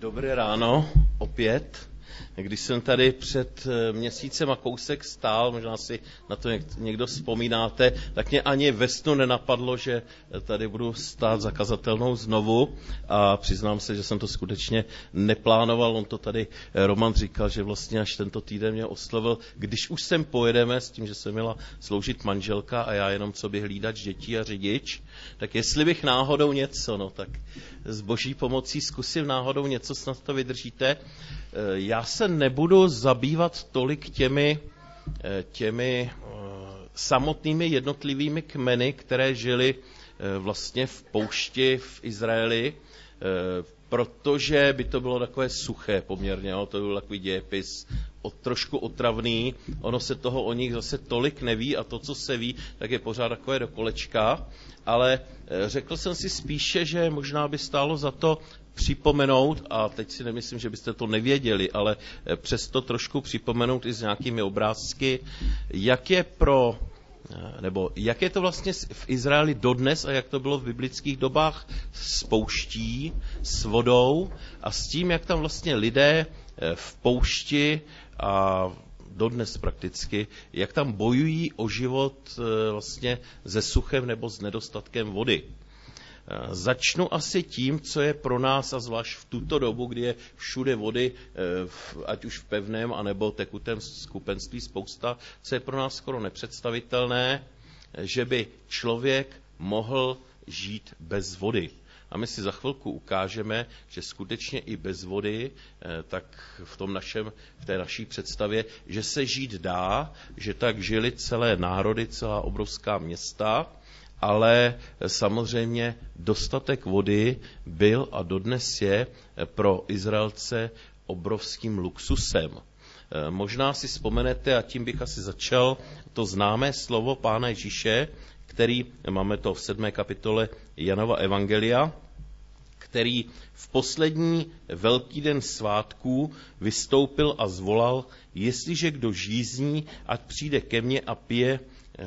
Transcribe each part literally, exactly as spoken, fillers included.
Dobré ráno, opět. Když jsem tady před měsícem a kousek stál, možná si na to někdo vzpomínáte, tak mě ani ve snu nenapadlo, že tady budu stát za kazatelnou znovu a přiznám se, že jsem to skutečně neplánoval. On to tady Roman říkal, že vlastně až tento týden mě oslovil, když už sem pojedeme s tím, že se měla sloužit manželka a já jenom co by hlídač dětí a řidič, tak jestli bych náhodou něco, no tak s boží pomocí zkusím náhodou něco, snad to vydržíte. Já se nebudu zabývat tolik těmi, těmi samotnými jednotlivými kmeny, které žili vlastně v poušti v Izraeli, protože by to bylo takové suché poměrně, jo? To byl takový dějepis o, trošku otravný, ono se toho o nich zase tolik neví a to, co se ví, tak je pořád takové do kolečka, ale řekl jsem si spíše, že možná by stálo za to připomenout, a teď si nemyslím, že byste to nevěděli, ale přesto trošku připomenout i s nějakými obrázky, jak je pro, nebo jak je to vlastně v Izraeli dodnes a jak to bylo v biblických dobách s pouští, s vodou a s tím, jak tam vlastně lidé v poušti a dodnes prakticky, jak tam bojují o život vlastně se suchem nebo s nedostatkem vody. Začnu asi tím, co je pro nás, a zvlášť v tuto dobu, kdy je všude vody, ať už v pevném, anebo tekutém skupenství spousta, co je pro nás skoro nepředstavitelné, že by člověk mohl žít bez vody. A my si za chvilku ukážeme, že skutečně i bez vody, tak v, tom našem, v té naší představě, že se žít dá, že tak žili celé národy, celá obrovská města, ale samozřejmě dostatek vody byl a dodnes je pro Izraelce obrovským luxusem. Možná si vzpomenete, a tím bych asi začal, to známé slovo Pána Ježíše, který, máme to v sedmé kapitole Janova evangelia, který v poslední velký den svátků vystoupil a zvolal, jestliže kdo žízní, ať přijde ke mně a pije.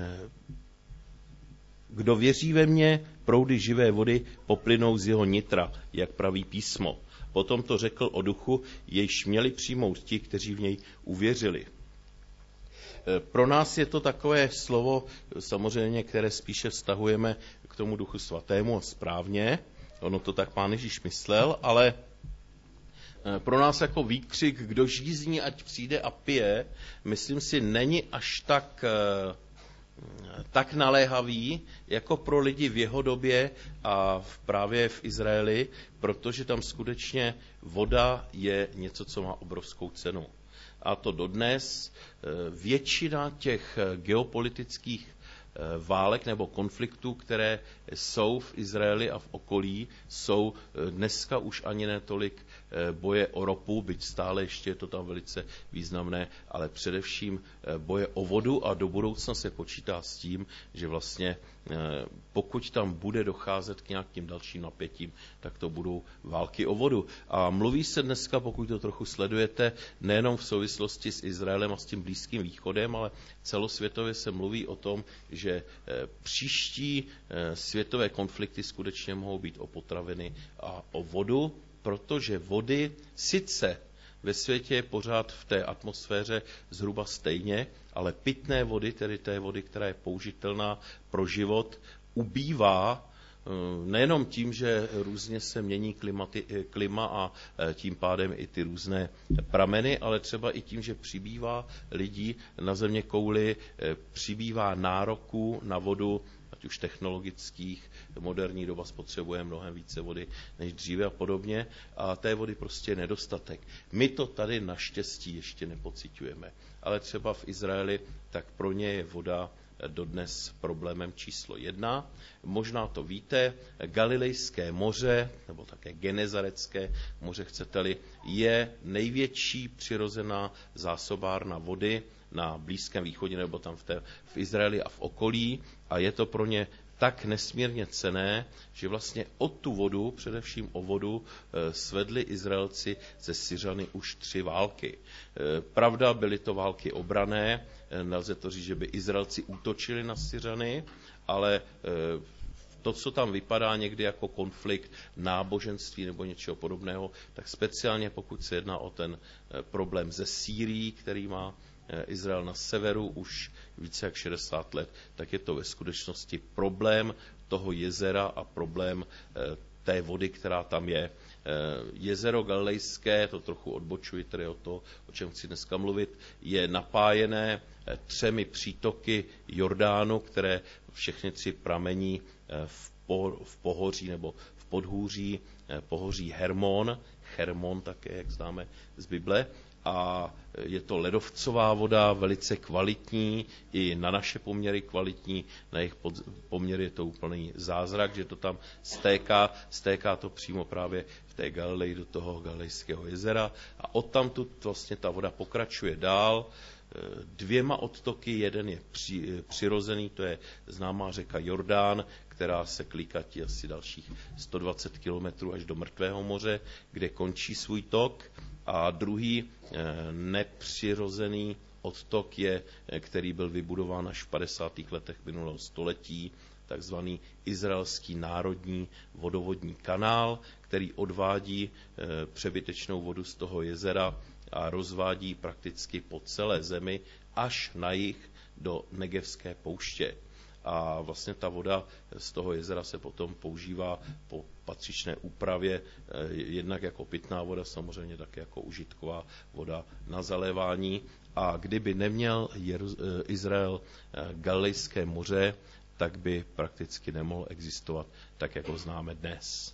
Kdo věří ve mně, proudy živé vody poplynou z jeho nitra, jak praví písmo. Potom to řekl o duchu, jejž měli přijmout ti, kteří v něj uvěřili. Pro nás je to takové slovo, samozřejmě, které spíše vztahujeme k tomu duchu svatému a správně. Ono to tak Pán Ježíš myslel, ale pro nás jako výkřik, kdo žízní, ať přijde a pije, myslím si, není až tak... tak naléhavý, jako pro lidi v jeho době a v právě v Izraeli, protože tam skutečně voda je něco, co má obrovskou cenu. A to dodnes většina těch geopolitických válek nebo konfliktů, které jsou v Izraeli a v okolí, jsou dneska už ani ne tolik boje o ropu, byť stále ještě je to tam velice významné, ale především boje o vodu a do budoucna se počítá s tím, že vlastně pokud tam bude docházet k nějakým dalším napětím, tak to budou války o vodu. A mluví se dneska, pokud to trochu sledujete, nejenom v souvislosti s Izraelem a s tím Blízkým východem, ale celosvětově se mluví o tom, že příští světové konflikty skutečně mohou být o potraviny a o vodu, protože vody sice ve světě je pořád v té atmosféře zhruba stejně, ale pitné vody, tedy té vody, která je použitelná pro život, ubývá nejenom tím, že různě se mění klimaty, klima a tím pádem i ty různé prameny, ale třeba i tím, že přibývá lidí na země kouli, přibývá nároků na vodu, ať už technologických, moderní doba spotřebuje mnohem více vody než dříve a podobně, a té vody prostě je nedostatek. My to tady naštěstí ještě nepociťujeme, ale třeba v Izraeli, tak pro ně je voda dodnes problémem číslo jedna. Možná to víte, Galilejské moře, nebo také Genezarecké moře, chcete-li, je největší přirozená zásobárna vody na Blízkém východě, nebo tam v, té, v Izraeli a v okolí, a je to pro ně tak nesmírně cenné, že vlastně o tu vodu, především o vodu, svedli Izraelci ze Syřany už tři války. Pravda, byly to války obranné, nelze to říct, že by Izraelci útočili na Syřany, ale to, co tam vypadá někdy jako konflikt náboženství nebo něčeho podobného, tak speciálně pokud se jedná o ten problém ze Sýrií, který má Izrael na severu už více jak šedesát let, tak je to ve skutečnosti problém toho jezera a problém té vody, která tam je. Jezero Galilejské, to trochu odbočuji tedy o to, o čem chci dneska mluvit, je napájené třemi přítoky Jordánu, které všechny tři pramení v, po, v pohoří nebo v podhůří pohoří Hermon, Hermon také, jak známe z Bible, a je to ledovcová voda, velice kvalitní, i na naše poměry kvalitní, na jejich poměry je to úplný zázrak, že to tam stéká, stéká to přímo právě v té Galileji do toho Galilejského jezera a odtamtud vlastně ta voda pokračuje dál dvěma odtoky, jeden je při, přirozený, to je známá řeka Jordán, která se klíkatí asi dalších sto dvacet kilometrů až do Mrtvého moře, kde končí svůj tok. A druhý nepřirozený odtok je, který byl vybudován až v padesátých letech minulého století, takzvaný Izraelský národní vodovodní kanál, který odvádí přebytečnou vodu z toho jezera a rozvádí prakticky po celé zemi až na jih do Negevské pouště. A vlastně ta voda z toho jezera se potom používá po patřičné úpravě, jednak jako pitná voda, samozřejmě také jako užitková voda na zalévání. A kdyby neměl Izrael Galilejské moře, tak by prakticky nemohl existovat tak, jak ho známe dnes.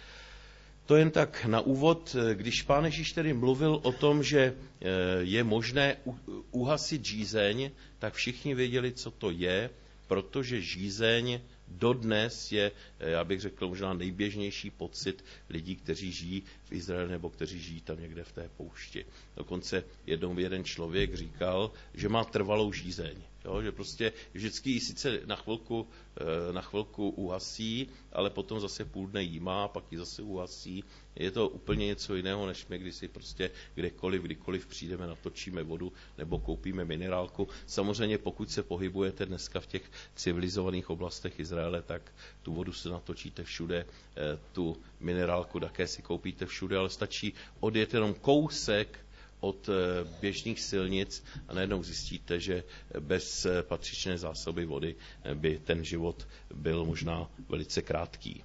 To jen tak na úvod, když Pán Ježíš tedy mluvil o tom, že je možné uhasit žízeň, tak všichni věděli, co to je, protože žízeň dodnes je, já bych řekl, možná nejběžnější pocit lidí, kteří žijí v Izraeli nebo kteří žijí tam někde v té poušti. Dokonce jednou jeden člověk říkal, že má trvalou žízeň. Jo, že prostě vždycky ji sice na chvilku, na chvilku uhasí, ale potom zase půl dne jí má, pak ji zase uhasí. Je to úplně něco jiného, než my, když si prostě kdekoliv, kdykoliv přijdeme, natočíme vodu nebo koupíme minerálku. Samozřejmě pokud se pohybujete dneska v těch civilizovaných oblastech Izraele, tak tu vodu se natočíte všude, tu minerálku také si koupíte všude, ale stačí odjet jenom kousek od běžných silnic a najednou zjistíte, že bez patřičné zásoby vody by ten život byl možná velice krátký.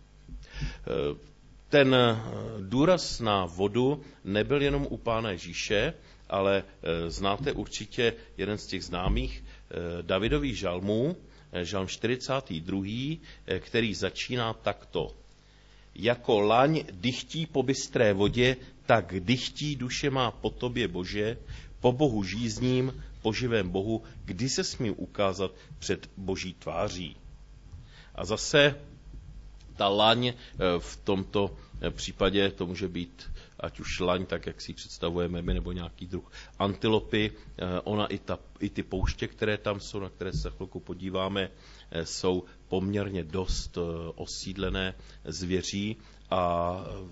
Ten důraz na vodu nebyl jenom u Pána Ježíše, ale znáte určitě jeden z těch známých Davidových žalmů, žalm čtyřicátý druhý, který začíná takto. Jako laň dychtí po bystré vodě, tak dychtí duše má po tobě, Bože, po Bohu žízním, po živém Bohu, kdy se smím ukázat před Boží tváří. A zase ta laň v tomto případě, to může být ať už laň, tak jak si představujeme my, nebo nějaký druh antilopy, ona i, ta, i ty pouště, které tam jsou, na které se chvilku podíváme, jsou poměrně dost osídlené zvěří a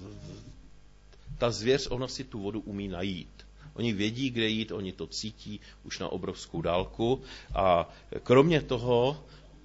ta zvěř, ona si tu vodu umí najít. Oni vědí, kde jít, oni to cítí už na obrovskou dálku a kromě toho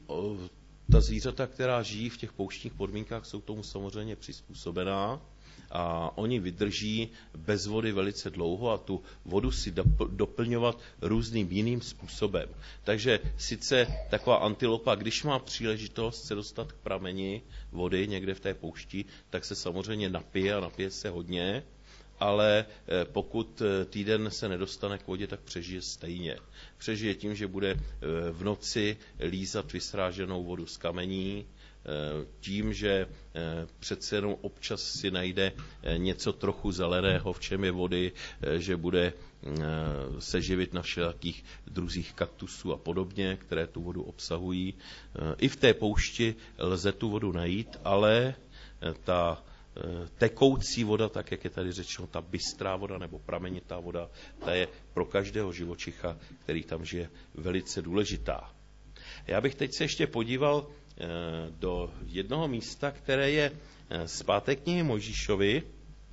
ta zvířata, která žijí v těch pouštních podmínkách, jsou tomu samozřejmě přizpůsobená a oni vydrží bez vody velice dlouho a tu vodu si doplňovat různým jiným způsobem. Takže sice taková antilopa, když má příležitost se dostat k prameni vody někde v té poušti, tak se samozřejmě napije a napije se hodně, ale pokud týden se nedostane k vodě, tak přežije stejně. Přežije tím, že bude v noci lízat vysráženou vodu z kamení, tím, že přece jenom občas si najde něco trochu zeleného, v čem je vody, že bude se živit na všelakých druzích kaktusů a podobně, které tu vodu obsahují. I v té poušti lze tu vodu najít, ale ta tekoucí voda, tak jak je tady řečeno, ta bystrá voda nebo pramenitá voda, ta je pro každého živočicha, který tam žije, velice důležitá. Já bych teď se ještě podíval do jednoho místa, které je z páté knihy Mojžíšovi,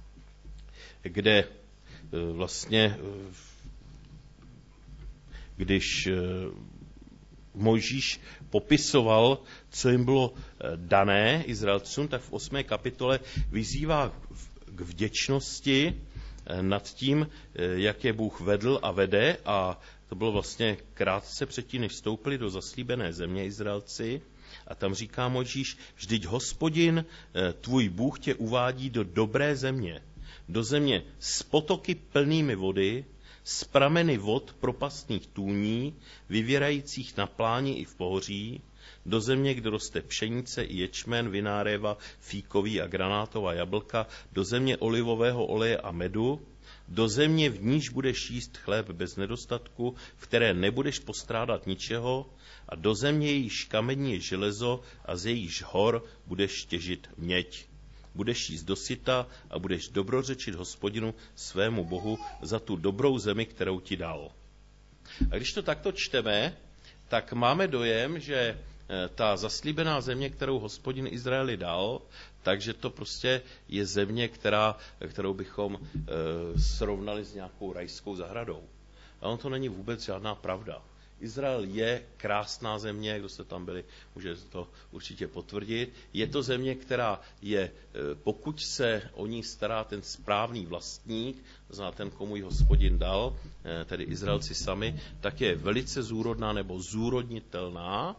kde vlastně, když Mojžíš popisoval, co jim bylo dané Izraelcům, tak v osmé kapitole vyzývá k vděčnosti nad tím, jak je Bůh vedl a vede, a to bylo vlastně krátce předtím, než vstoupili do zaslíbené země Izraelci. A tam říká Mojžíš, vždyť Hospodin, tvůj Bůh, tě uvádí do dobré země, do země s potoky plnými vody, z prameny vod propastných tůní, vyvěrajících na pláni i v pohoří, do země, kde roste pšenice i ječmen, vináréva, fíkový a granátová jablka, do země olivového oleje a medu, do země, v níž budeš jíst chléb bez nedostatku, v které nebudeš postrádat ničeho, a do země, jejíž kamení je železo a z jejíž hor budeš těžit měď. Budeš jíst dosyta a budeš dobrořečit Hospodinu svému Bohu za tu dobrou zemi, kterou ti dal. A když to takto čteme, tak máme dojem, že ta zaslíbená země, kterou Hospodin Izraeli dal, takže to prostě je země, která, kterou bychom e, srovnali s nějakou rajskou zahradou. A on to není vůbec žádná pravda. Izrael je krásná země, kdo jste tam byli, může to určitě potvrdit. Je to země, která je, pokud se o ní stará ten správný vlastník, zná ten, komu ji Hospodin dal, tedy Izraelci sami, tak je velice zúrodná nebo zúrodnitelná,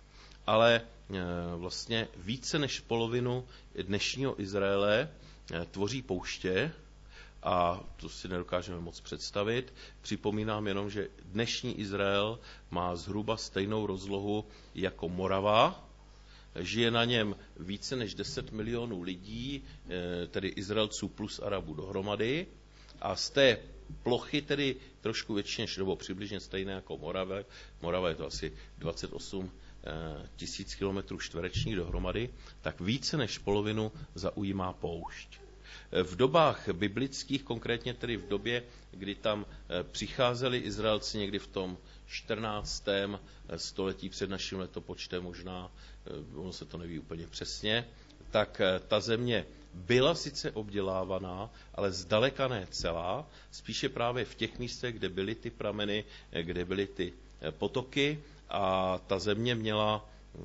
ale vlastně více než polovinu dnešního Izraele tvoří pouště, a to si nedokážeme moc představit. Připomínám jenom, že dnešní Izrael má zhruba stejnou rozlohu jako Morava. Žije na něm více než deset milionů lidí, tedy Izraelců plus Arabů dohromady. A z té plochy, tedy trošku větší, nebo přibližně stejné jako Morava, Morava je to asi dvacet osm tisíc kilometrů čtverečních dohromady, tak více než polovinu zaujímá poušť. V dobách biblických, konkrétně tedy v době, kdy tam přicházeli Izraelci někdy v tom čtrnáctém století před naším letopočtem, možná, ono se to neví úplně přesně, tak ta země byla sice obdělávaná, ale zdaleka ne celá, spíše právě v těch místech, kde byly ty prameny, kde byly ty potoky, a ta země měla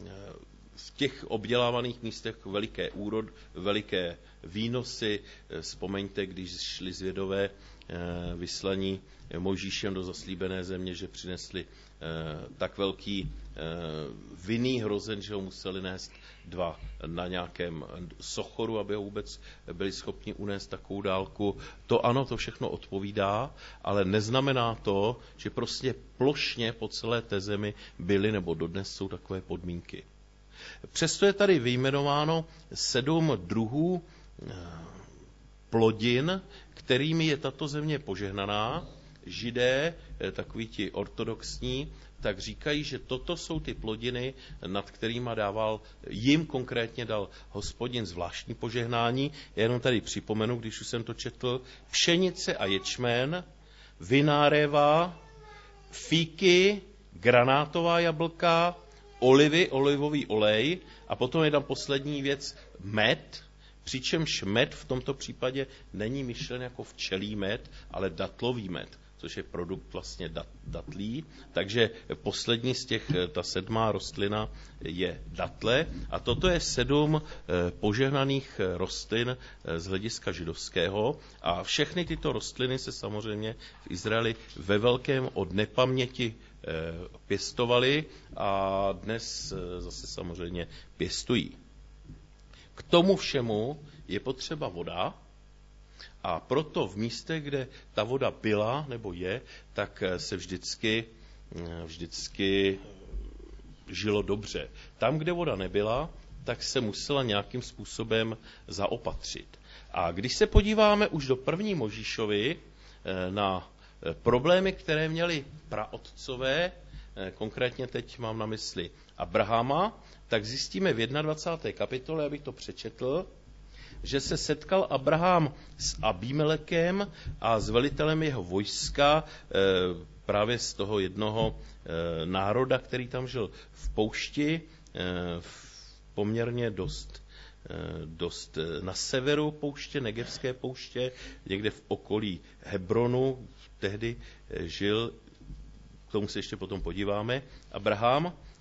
v těch obdělávaných místech veliké úrod, veliké výnosy. Vzpomeňte, když šli zvědové vyslaní Mojžíšem do zaslíbené země, že přinesli tak velký vinný hrozen, že ho museli nést dva na nějakém sochoru, aby ho vůbec byli schopni unést takovou dálku. To ano, to všechno odpovídá, ale neznamená to, že prostě plošně po celé té zemi byly nebo dodnes jsou takové podmínky. Přesto je tady vyjmenováno sedm druhů plodin, kterými je tato země požehnaná. Židé, takoví ti ortodoxní, tak říkají, že toto jsou ty plodiny, nad kterýma dával, jim konkrétně dal Hospodin zvláštní požehnání. Já jenom tady připomenu, když už jsem to četl, pšenice a ječmen, vináréva, fíky, granátová jablka, olivy, olivový olej, a potom je tam poslední věc, med, přičemž med v tomto případě není myšlen jako včelí med, ale datlový med, což je produkt vlastně dat, datlí. Takže poslední z těch, ta sedmá rostlina je datle, a toto je sedm požehnaných rostlin z hlediska židovského, a všechny tyto rostliny se samozřejmě v Izraeli ve velkém od nepaměti pěstovali a dnes zase samozřejmě pěstují. K tomu všemu je potřeba voda, a proto v místech, kde ta voda byla nebo je, tak se vždycky, vždycky žilo dobře. Tam, kde voda nebyla, tak se musela nějakým způsobem zaopatřit. A když se podíváme už do první Mojžíšovy na problémy, které měli praotcové, konkrétně teď mám na mysli Abrahama, tak zjistíme v dvacáté první kapitole, abych to přečetl, že se setkal Abraham s Abimelekem a s velitelem jeho vojska, právě z toho jednoho národa, který tam žil v poušti, poměrně dost, dost na severu pouště, Negevské pouště, někde v okolí Hebronu, tehdy žil, k tomu se ještě potom podíváme, Abraham,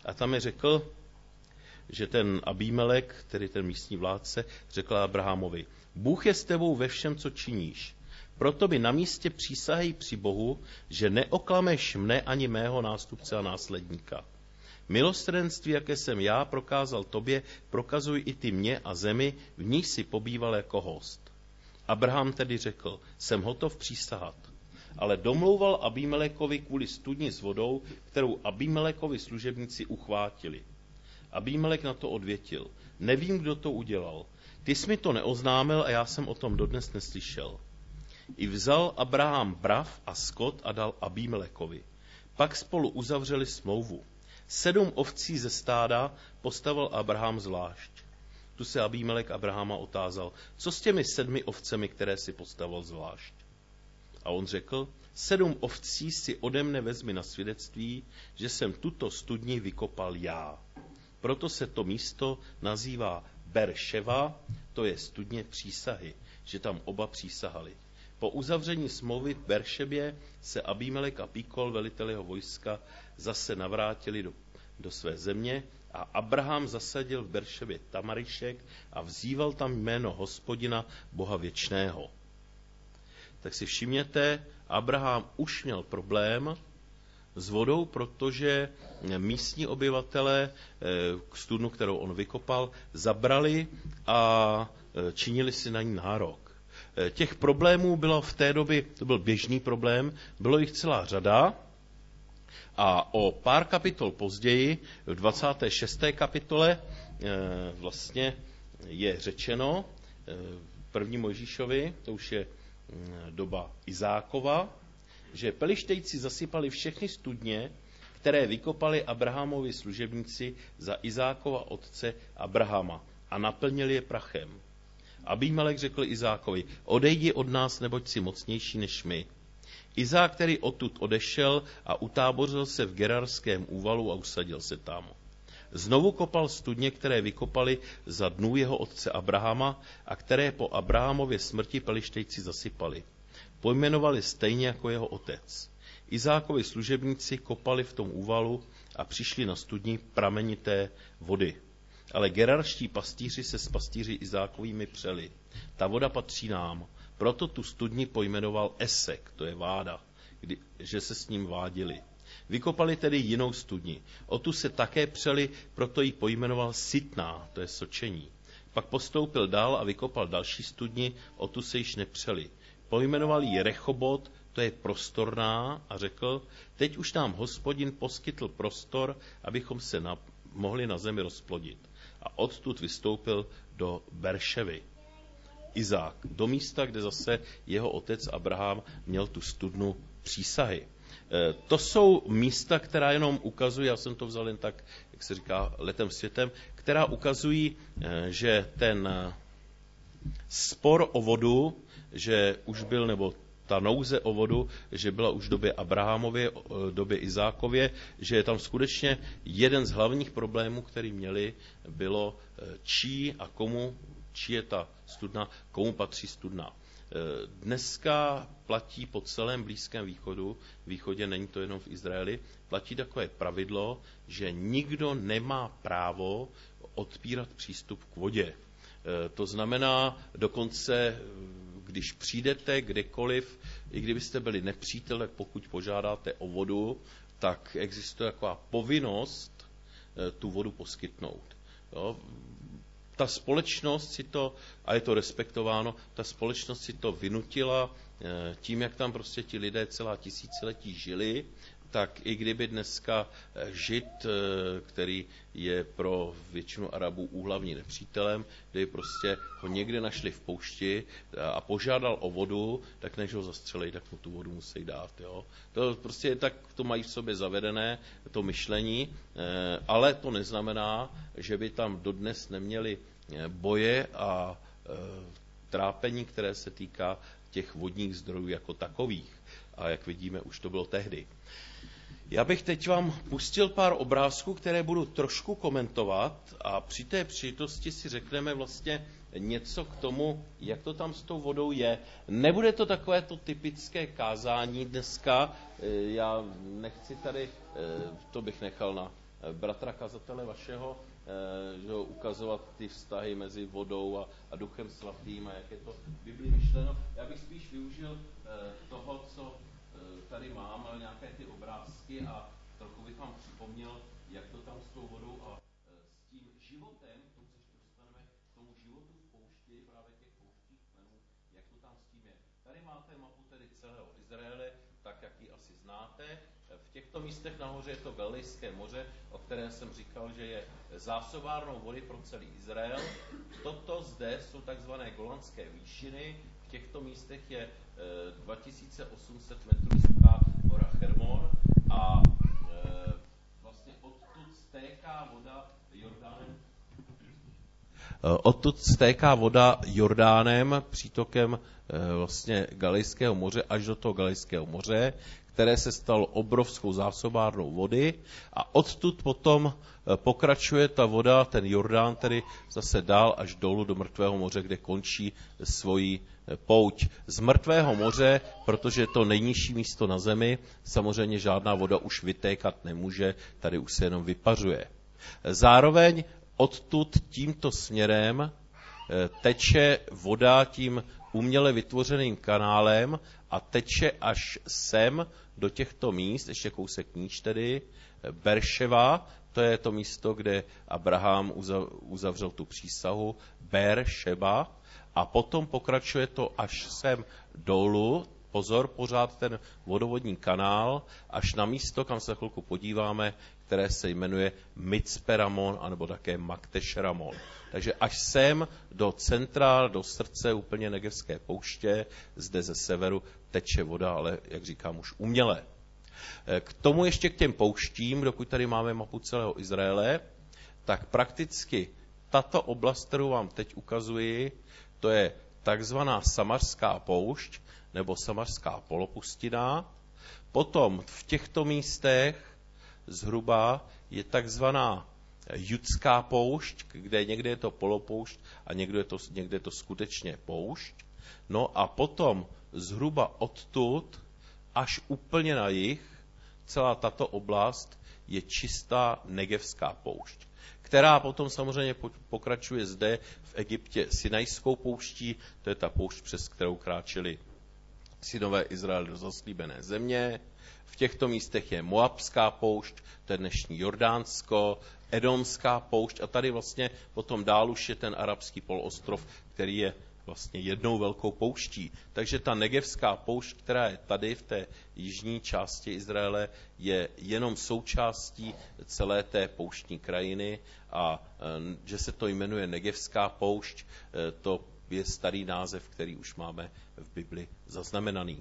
A tam je řekl, že ten Abímelek, tedy ten místní vládce, řekl Abrahamovi, Bůh je s tebou ve všem, co činíš. Proto by na místě přísahej při Bohu, že neoklameš mne ani mého nástupce a následníka. Milostrenství, jaké jsem já prokázal tobě, prokazuj i ty mě a zemi, v níž si pobýval jako host. Abraham tedy řekl, jsem hotov přísahat. Ale domlouval Abímelekovi kvůli studni s vodou, kterou Abímelekovi služebníci uchvátili. Abímelek na to odvětil, nevím, kdo to udělal. Ty jsi mi to neoznámil a já jsem o tom dodnes neslyšel. I vzal Abraham brav a skot a dal Abímelekovi. Pak spolu uzavřeli smlouvu. Sedm ovcí ze stáda postavil Abraham zvlášť. Tu se Abímelek Abrahama otázal, co s těmi sedmi ovcemi, které si postavil zvlášť? A on řekl, sedm ovcí si ode mne vezmi na svědectví, že jsem tuto studni vykopal já. Proto se to místo nazývá Berševa, to je studně přísahy, že tam oba přísahali. Po uzavření smlouvy v Beršebě se Abímelek a Píkol, velitel jeho vojska, zase navrátili do, do své země a Abraham zasadil v Beršebě tamarišek a vzýval tam jméno Hospodina, Boha věčného. Tak si všimněte, Abraham už měl problém s vodou, protože místní obyvatele k studnu, kterou on vykopal, zabrali a činili si na ní nárok. Těch problémů bylo v té době, to byl běžný problém, bylo jich celá řada a o pár kapitol později, v dvacáté šesté kapitole, vlastně je řečeno v první Mojžíšovi, to už je doba Izákova, že Pelištejci zasypali všechny studně, které vykopali Abrahamovi služebníci za Izákova otce Abrahama a naplnili je prachem. Abímelek řekl Izákovi, odejdi od nás, neboť si mocnější než my. Izák, který odtud odešel a utábořil se v Gerarském úvalu a usadil se tam. Znovu kopal studně, které vykopali za dnů jeho otce Abrahama a které po Abrahamově smrti Pelištejci zasypali. Pojmenovali stejně jako jeho otec. Izákovi služebníci kopali v tom úvalu a přišli na studni pramenité vody. Ale gerarští pastýři se s pastýři Izákovými přeli. Ta voda patří nám. Proto tu studni pojmenoval Esek, to je váda, kdy, že se s ním vádili. Vykopali tedy jinou studni. O tu se také přeli, proto ji pojmenoval Sitná, to je sočení. Pak postoupil dál a vykopal další studni, o tu se již nepřeli. Pojmenoval ji Rechobot, to je prostorná, a řekl, teď už nám Hospodin poskytl prostor, abychom se na, mohli na zemi rozplodit. A odtud vystoupil do Berševy. Izák, do místa, kde zase jeho otec Abraham měl tu studnu přísahy. E, to jsou místa, která jenom ukazují, já jsem to vzal jen tak, jak se říká, letem světem, která ukazují, e, že ten spor o vodu, že už byl, nebo ta nouze o vodu, že byla už v době Abrahamově, době Izákově, že je tam skutečně jeden z hlavních problémů, který měli, bylo čí a komu, čí je ta studna, komu patří studna. Dneska platí po celém Blízkém východu, východě není to jenom v Izraeli, platí takové pravidlo, že nikdo nemá právo odpírat přístup k vodě. To znamená, dokonce, když přijdete kdekoliv, i kdybyste byli nepřítel, tak pokud požádáte o vodu, tak existuje taková povinnost tu vodu poskytnout. Jo? Ta společnost si to, a je to respektováno, ta společnost si to vynutila tím, jak tam prostě ti lidé celá tisíciletí žili, tak i kdyby dneska Žid, který je pro většinu Arabů úhlavní nepřítelem, kdyby prostě ho někde našli v poušti a požádal o vodu, tak než ho zastřelej, tak mu tu vodu musí dát. Jo? To prostě je tak, to mají v sobě zavedené, to myšlení, ale to neznamená, že by tam dodnes neměli boje a trápení, které se týká těch vodních zdrojů jako takových. A jak vidíme, už to bylo tehdy. Já bych teď vám pustil pár obrázků, které budu trošku komentovat a při té příležitosti si řekneme vlastně něco k tomu, jak to tam s tou vodou je. Nebude to takové to typické kázání dneska, já nechci tady, to bych nechal na bratra kazatele vašeho, že ho ukazovat ty vztahy mezi vodou a, a Duchem Svatým a jak je to v Biblii myšleno. Já bych spíš využil toho, co tady mám, nějaké ty obrázky a trochu bych vám připomněl, jak to tam s tou vodou a s tím životem, k tomu se ještě dostaneme, k tomu životu v poušti, právě těch pouštích kmenů, jak to tam s tím je. Tady máte mapu tedy celého Izraele, tak jak ji asi znáte. V těchto místech nahoře je to Galilejské moře, o kterém jsem říkal, že je zásobárnou vody pro celý Izrael. Toto zde jsou takzvané Golanské výšiny. V těchto místech je dva tisíce osm set metrů vysoká hora Hermon a e, vlastně odtud stéká voda Jordánem. Odtud stéká voda Jordánem, přítokem e, vlastně Galilejského moře až do toho Galilejského moře, které se stalo obrovskou zásobárnou vody a odtud potom pokračuje ta voda, ten Jordán tedy zase dál až dolů do Mrtvého moře, kde končí svoji pouť. Z Mrtvého moře, protože je to nejnižší místo na zemi, samozřejmě žádná voda už vytékat nemůže, tady už se jenom vypařuje. Zároveň odtud tímto směrem teče voda tím uměle vytvořeným kanálem a teče až sem do těchto míst, ještě kousek níž tedy, Berševa, to je to místo, kde Abraham uzavřel tu přísahu, Berševa, a potom pokračuje to až sem dolů, pozor, pořád ten vodovodní kanál, až na místo, kam se chvilku podíváme, které se jmenuje Mitzpe Ramon, anebo také Maktesh Ramon. Takže až sem do centra, do srdce úplně Negevské pouště, zde ze severu teče voda, ale jak říkám, už uměle. K tomu ještě k těm pouštím, dokud tady máme mapu celého Izraele, tak prakticky tato oblast, kterou vám teď ukazuji, to je takzvaná Samařská poušť, nebo Samařská polopustina. Potom v těchto místech zhruba je takzvaná Judská poušť, kde někde je to polopoušť a někde je to, někde je to skutečně poušť. No a potom zhruba odtud až úplně na jih celá tato oblast je čistá Negevská poušť, která potom samozřejmě pokračuje zde v Egyptě Sinajskou pouští, to je ta poušť, přes kterou kráčeli synové Izraele do zaslíbené země. V těchto místech je Moabská poušť, to je dnešní Jordánsko, Edomská poušť a tady vlastně potom dál už je ten arabský poloostrov, který je vlastně jednou velkou pouští. Takže ta Negevská poušť, která je tady v té jižní části Izraele, je jenom součástí celé té pouštní krajiny a že se to jmenuje Negevská poušť, to je starý název, který už máme v Bibli zaznamenaný.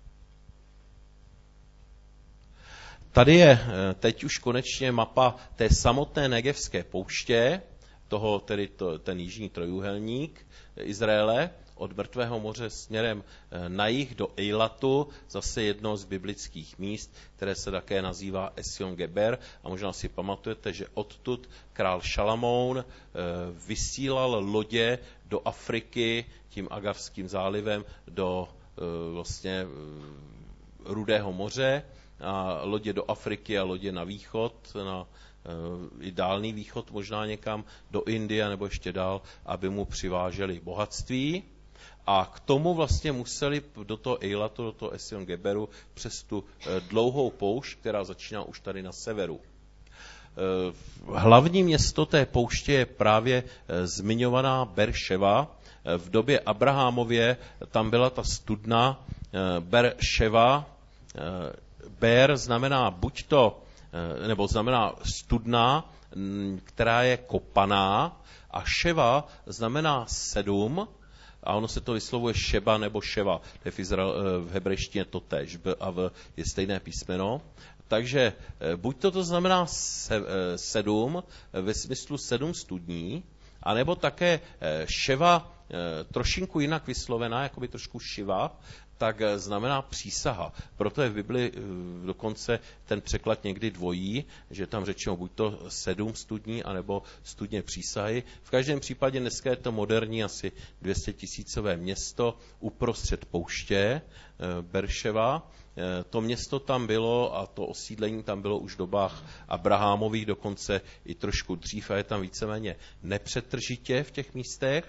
Tady je teď už konečně mapa té samotné Negevské pouště, toho tedy to, ten jižní trojúhelník Izraele, od Mrtvého moře směrem na jih do Eilatu, zase jedno z biblických míst, které se také nazývá Esion Geber. A možná si pamatujete, že odtud král Šalamoun vysílal lodě do Afriky tím Agavským zálivem do vlastně Rudého moře, a lodě do Afriky a lodě na východ, na i dálný východ, možná někam do Indie nebo ještě dál, aby mu přiváželi bohatství. A k tomu vlastně museli do toho Eilatu, do toho Esion Geberu přes tu dlouhou poušť, která začíná už tady na severu. Hlavní město té pouště je právě zmiňovaná Berševa. V době Abrahamově tam byla ta studna Berševa. Ber znamená buď to, nebo znamená studna, která je kopaná, a ševa znamená sedm, a ono se to vyslovuje šeba nebo ševa. To je v, Izrael, v hebrejštině to též, b a v je stejné písmeno. Takže buď to, to znamená se, sedm, ve smyslu sedm studní, anebo také ševa trošinku jinak vyslovená, jakoby trošku šiva, tak znamená přísaha. Proto je v Bibli dokonce ten překlad někdy dvojí, že tam řečeno buď to sedm studní, anebo studně přísahy. V každém případě dneska je to moderní asi dvě stě tisícové město uprostřed pouště, Berševa, To město tam bylo a to osídlení tam bylo už v dobách Abrahamových, dokonce i trošku dřív a je tam víceméně nepřetržitě v těch místech.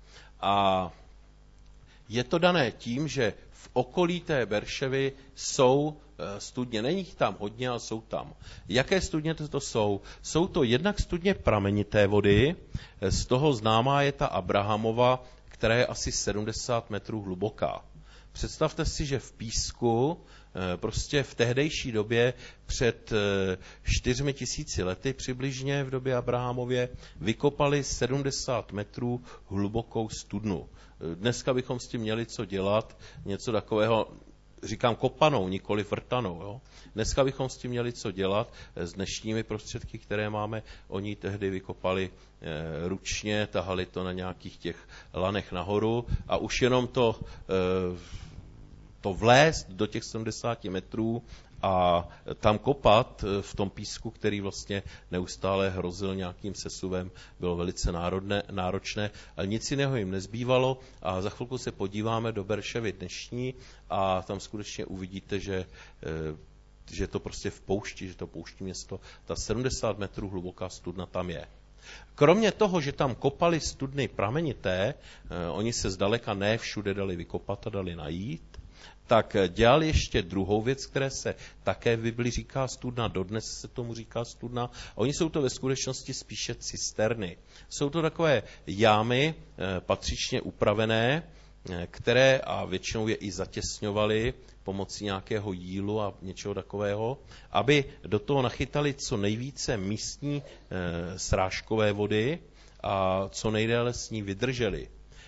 A je to dané tím, že v okolí té Berševy jsou studně. Není jich tam hodně, ale jsou tam. Jaké studně to jsou? Jsou to jednak studně pramenité vody, z toho známá je ta Abrahamova, která je asi sedmdesát metrů hluboká. Představte si, že v písku, prostě v tehdejší době před čtyřmi tisíci lety přibližně v době Abrahamově vykopali sedmdesát metrů hlubokou studnu. Dneska bychom s tím měli co dělat, něco takového, říkám kopanou, nikoli vrtanou. Jo? Dneska bychom s tím měli co dělat s dnešními prostředky, které máme. Oni tehdy vykopali e, ručně, tahali to na nějakých těch lanech nahoru a už jenom to, e, to vlézt do těch sedmdesáti metrů a tam kopat v tom písku, který vlastně neustále hrozil nějakým sesuvem, bylo velice národné, náročné, ale nic jiného jim nezbývalo a za chvilku se podíváme do Berševy dnešní a tam skutečně uvidíte, že, že to prostě v poušti, že to pouští město, ta sedmdesát metrů hluboká studna tam je. Kromě toho, že tam kopali studny pramenité, oni se zdaleka ne všude dali vykopat a dali najít, tak dělal ještě druhou věc, které se také v Bibli říká studna, dodnes se tomu říká studna. Oni jsou to ve skutečnosti spíše cisterny. Jsou to takové jámy patřičně upravené, které a většinou je i zatěsňovaly pomocí nějakého jílu a něčeho takového, aby do toho nachytali co nejvíce místní srážkové vody a co nejdéle s ní vydrželi.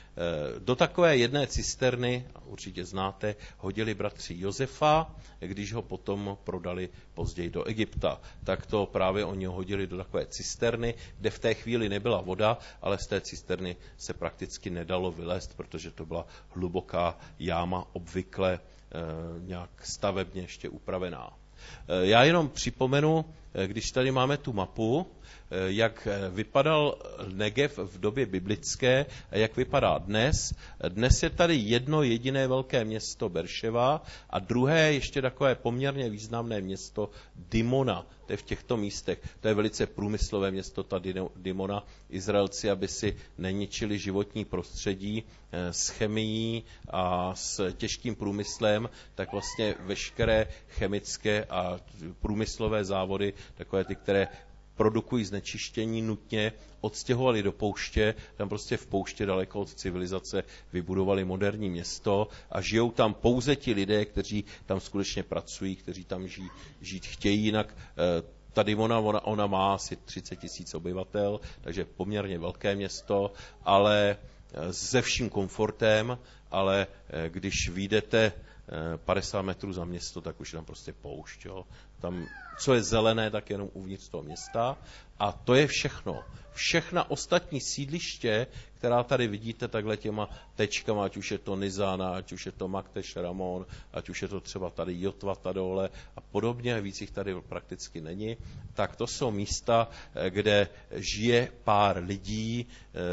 Do takové jedné cisterny, určitě znáte, hodili bratři Josefa, když ho potom prodali později do Egypta. Tak to právě oni ho hodili do takové cisterny, kde v té chvíli nebyla voda, ale z té cisterny se prakticky nedalo vylézt, protože to byla hluboká jáma, obvykle e, nějak stavebně ještě upravená. E, já jenom připomenu, když tady máme tu mapu, jak vypadal Negev v době biblické a jak vypadá dnes. Dnes je tady jedno jediné velké město Berševa a druhé ještě takové poměrně významné město Dimona. To je v těchto místech. To je velice průmyslové město, ta Dimona. Izraelci, aby si neničili životní prostředí s chemií a s těžkým průmyslem, tak vlastně veškeré chemické a průmyslové závody, takové ty, které produkují znečištění, nutně odstěhovali do pouště, tam prostě v pouště daleko od civilizace vybudovali moderní město a žijou tam pouze ti lidé, kteří tam skutečně pracují, kteří tam ži, žít chtějí, jinak ta Dimona, ona, ona má asi třicet tisíc obyvatel, takže poměrně velké město, ale se vším komfortem, ale když vyjdete padesát metrů za město, tak už je tam prostě poušť. Jo. Tam, co je zelené, tak jenom uvnitř toho města. A to je všechno. Všechna ostatní sídliště, která tady vidíte takhle těma tečkama, ať už je to Nizana, ať už je to Makteš, Ramon, ať už je to třeba tady Jotva, Tadole a podobně, víc jich tady prakticky není, tak to jsou místa, kde žije pár lidí.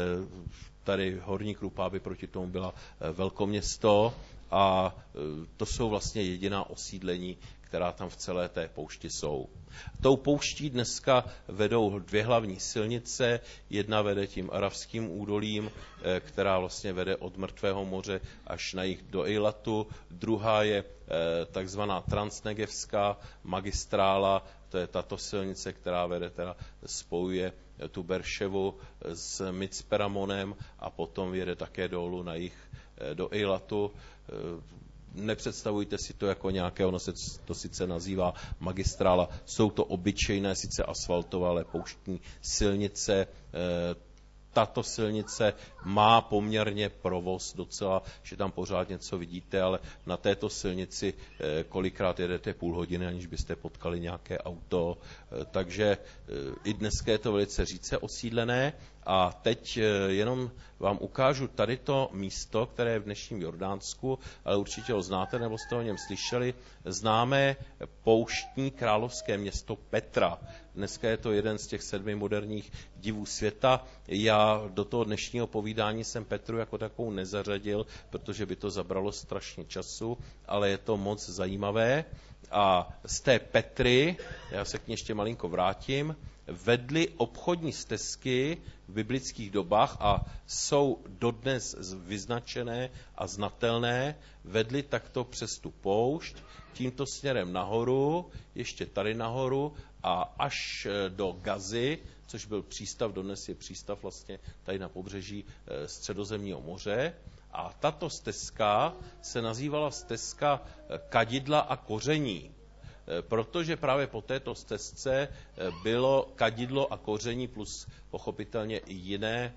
Tady Horní Krupáby proti tomu byla velkoměsto a to jsou vlastně jediná osídlení, která tam v celé té poušti jsou. Tou pouští dneska vedou dvě hlavní silnice. Jedna vede tím Aravským údolím, která vlastně vede od Mrtvého moře až na jih do Ejlatu. Druhá je takzvaná transnegevská magistrála, to je tato silnice, která vede, teda spojuje tu Berševu s Micperamonem a potom jede také dolů na jih do Ejlatu. Nepředstavujte si to jako nějaké, ono se to sice nazývá magistrála, jsou to obyčejné, sice asfaltové, ale pouštní silnice. Tato silnice má poměrně provoz docela, že tam pořád něco vidíte, ale na této silnici kolikrát jedete půl hodiny, aniž byste potkali nějaké auto. Takže i dneska je to velice řídce osídlené. A teď jenom vám ukážu tady to místo, které je v dnešním Jordánsku, ale určitě ho znáte, nebo jste o něm slyšeli. Známé pouštní královské město Petra. Dneska je to jeden z těch sedmi moderních divů světa. Já do toho dnešního povídání povídání jsem Petru jako takovou nezařadil, protože by to zabralo strašně času, ale je to moc zajímavé. A z té Petry, já se k ní ještě malinko vrátím, vedly obchodní stezky v biblických dobách a jsou dodnes vyznačené a znatelné, vedly takto přes tu poušť, tímto směrem nahoru, ještě tady nahoru a až do Gazy, což byl přístav, dodnes je přístav vlastně tady na pobřeží Středozemního moře. A tato stezka se nazývala stezka kadidla a koření, protože právě po této stezce bylo kadidlo a koření plus pochopitelně i jiné,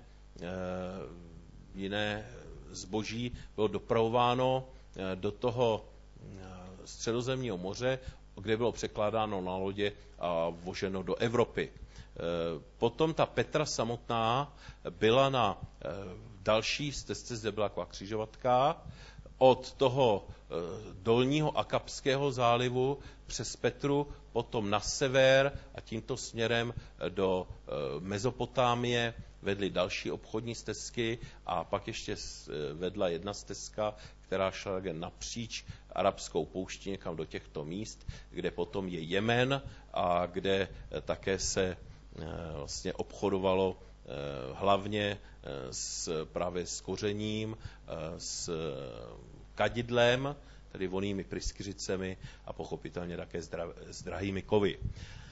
jiné zboží bylo dopravováno do toho Středozemního moře, kde bylo překládáno na lodě a voženo do Evropy. Potom ta Petra samotná byla na další stezce, zde byla taková křižovatka, od toho dolního Akapského zálivu přes Petru, potom na sever a tímto směrem do Mezopotámie vedly další obchodní stezky a pak ještě vedla jedna stezka, která šla napříč arabskou pouští někam do těchto míst, kde potom je Jemen a kde také se vlastně obchodovalo hlavně s, právě s kořením, s kadidlem, tedy vonými pryskyřicemi a pochopitelně také s, dra, s drahými kovy.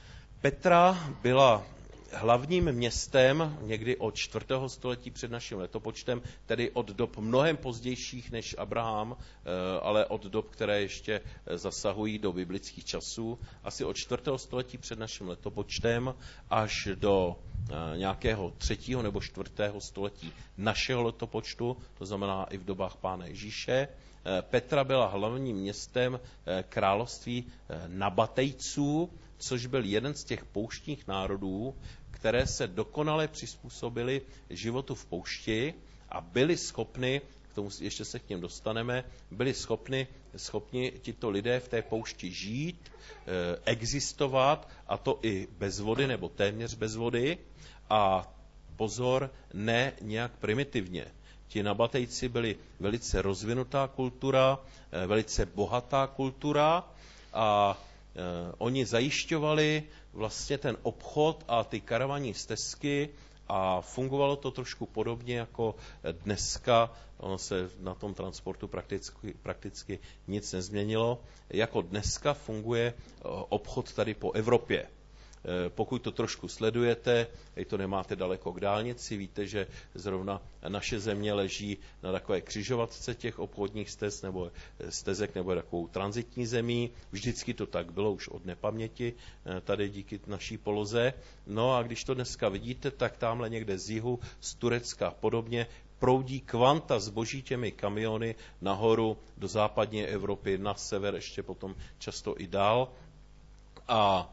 Petra byla hlavním městem někdy od čtvrtého století před naším letopočtem, tedy od dob mnohem pozdějších než Abraham, ale od dob, které ještě zasahují do biblických časů, asi od čtvrtého století před naším letopočtem až do nějakého třetího nebo čtvrtého století našeho letopočtu, to znamená i v dobách Pána Ježíše. Petra byla hlavním městem království Nabatejců, což byl jeden z těch pouštních národů, které se dokonale přizpůsobili životu v poušti a byli schopni, k tomu ještě se k něm dostaneme, byli schopni, schopni tito lidé v té poušti žít, existovat, a to i bez vody nebo téměř bez vody. A pozor, ne nějak primitivně. Ti Nabatejci byli velice rozvinutá kultura, velice bohatá kultura a oni zajišťovali vlastně ten obchod a ty karavanní stezky a fungovalo to trošku podobně jako dneska. Ono se na tom transportu prakticky, prakticky nic nezměnilo. Jako dneska funguje obchod tady po Evropě. Pokud to trošku sledujete, i to nemáte daleko k dálnici, víte, že zrovna naše země leží na takové křižovatce těch obchodních stez nebo stezek nebo takovou tranzitní zemí. Vždycky to tak bylo už od nepaměti, tady díky naší poloze. No a když to dneska vidíte, tak tamhle někde z jihu, z Turecka a podobně, proudí kvanta zboží těmi kamiony nahoru do západní Evropy, na sever, ještě potom často i dál. A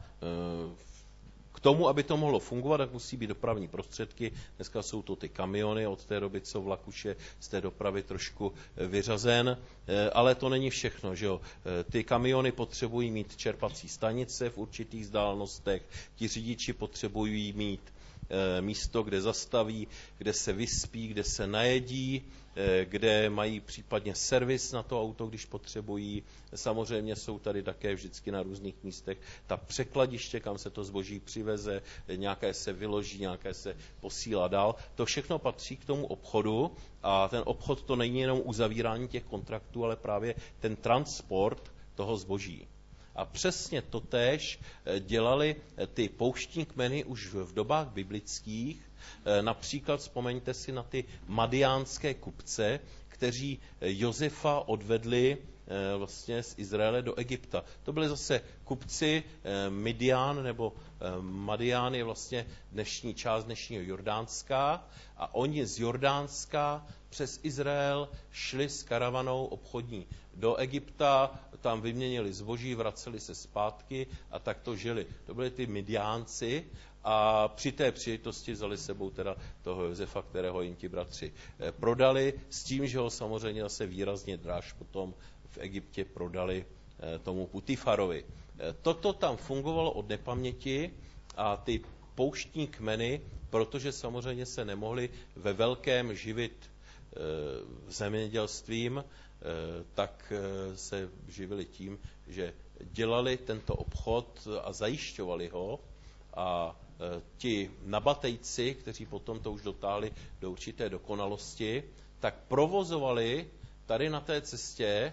k tomu, aby to mohlo fungovat, tak musí být dopravní prostředky. Dneska jsou to ty kamiony, od té doby, co vlak už je z té dopravy trošku vyřazen, ale to není všechno, že jo. Ty kamiony potřebují mít čerpací stanice v určitých vzdálenostech, ti řidiči potřebují mít místo, kde zastaví, kde se vyspí, kde se najedí, kde mají případně servis na to auto, když potřebují. Samozřejmě jsou tady také vždycky na různých místech ta překladiště, kam se to zboží přiveze, nějaké se vyloží, nějaké se posílá dál. To všechno patří k tomu obchodu a ten obchod to není jenom uzavírání těch kontraktů, ale právě ten transport toho zboží. A přesně totéž dělali ty pouštní kmeny už v dobách biblických. Například vzpomeňte si na ty madiánské kupce, kteří Josefa odvedli vlastně z Izraele do Egypta. To byli zase kupci Midian, nebo Madián je vlastně dnešní část dnešního Jordánska a oni z Jordánska přes Izrael šli s karavanou obchodní do Egypta, tam vyměnili zboží, vraceli se zpátky a tak to žili. To byli ty Midiánci a při té příležitosti vzali sebou teda toho Josefa, kterého jim ti bratři prodali, s tím, že ho samozřejmě zase výrazně dráž potom v Egyptě prodali tomu Putifarovi. Toto tam fungovalo od nepaměti a ty pouštní kmeny, protože samozřejmě se nemohli ve velkém živit zemědělstvím, tak se živili tím, že dělali tento obchod a zajišťovali ho, a ti nabatejci, kteří potom to už dotáhli do určité dokonalosti, tak provozovali tady na té cestě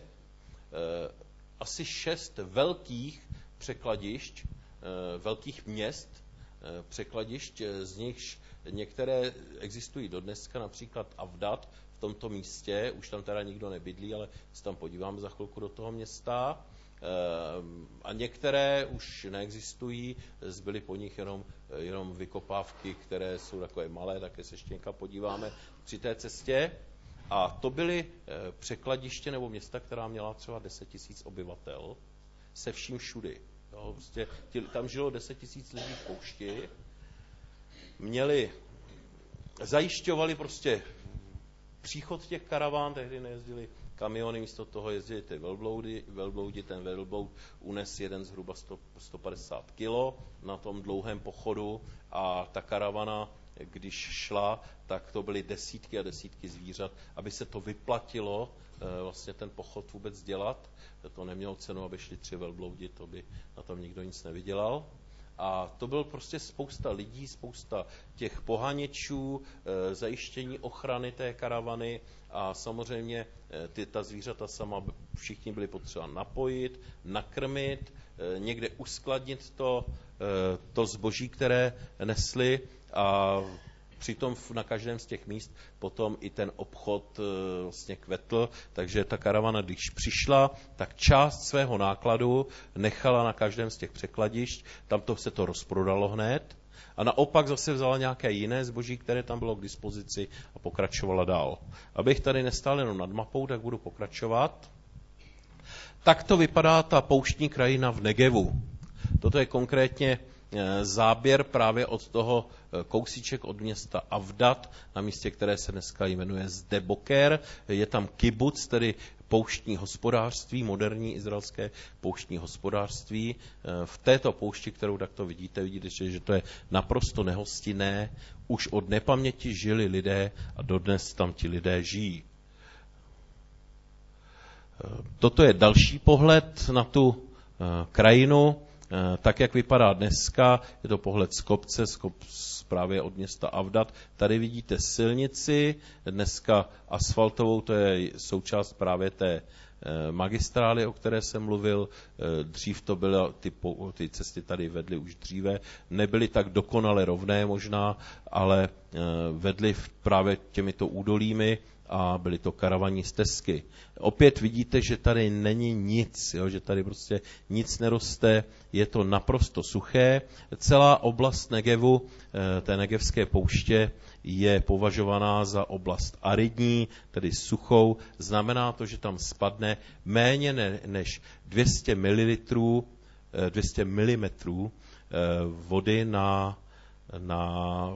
asi šest velkých překladišť, velkých měst, překladišť, z nichž některé existují dodneska, například Avdat v tomto místě, už tam teda nikdo nebydlí, ale se tam podíváme za chvilku do toho města. A některé už neexistují, zbyly po nich jenom, jenom vykopávky, které jsou takové malé, také se ještě někam podíváme při té cestě. A to byly překladiště nebo města, která měla třeba deset tisíc obyvatel, se vším všudy. Jo, prostě, tam žilo deset tisíc lidí v poušti, měli, zajišťovali prostě příchod těch karaván, tehdy nejezdili kamiony, místo toho jezdili ty velbloudy, velbloudi, ten velbloud unes jeden zhruba sto, sto padesát kilo na tom dlouhém pochodu, a ta karavana, když šla, tak to byly desítky a desítky zvířat, aby se to vyplatilo vlastně ten pochod vůbec dělat. To nemělo cenu, aby šli tři velbloudi, to by na tom nikdo nic nevydělal. A to byl prostě spousta lidí, spousta těch poháněčů, e, zajištění ochrany té karavany, a samozřejmě ty, ta zvířata sama všichni byli potřeba napojit, nakrmit, e, někde uskladnit to, e, to zboží, které nesli, a přitom na každém z těch míst potom i ten obchod e, vlastně kvetl, takže ta karavana, když přišla, tak část svého nákladu nechala na každém z těch překladišť, tam to se to rozprodalo hned, a naopak zase vzala nějaké jiné zboží, které tam bylo k dispozici, a pokračovala dál. Abych tady nestál jenom nad mapou, tak budu pokračovat. Tak to vypadá ta pouštní krajina v Negevu. Toto je konkrétně záběr právě od toho kousíček od města Avdat, na místě, které se dneska jmenuje Sde Boker. Je tam kibuc, tedy pouštní hospodářství, moderní izraelské pouštní hospodářství. V této poušti, kterou takto vidíte, vidíte, že to je naprosto nehostinné. Už od nepaměti žili lidé a dodnes tam ti lidé žijí. Toto je další pohled na tu krajinu. Tak, jak vypadá dneska, je to pohled z kopce, z kopce právě od města Avdat. Tady vidíte silnici, dneska asfaltovou, to je součást právě té magistrály, o které jsem mluvil. Dřív to bylo, ty, ty cesty tady vedly už dříve, nebyly tak dokonale rovné možná, ale vedly právě těmito údolími, a byly to karavanní stezky. Opět vidíte, že tady není nic, jo, že tady prostě nic neroste, je to naprosto suché. Celá oblast Negevu, té negevské pouště, je považovaná za oblast aridní, tedy suchou. Znamená to, že tam spadne méně než dvě stě mililitrů, dvě stě milimetrů vody na, na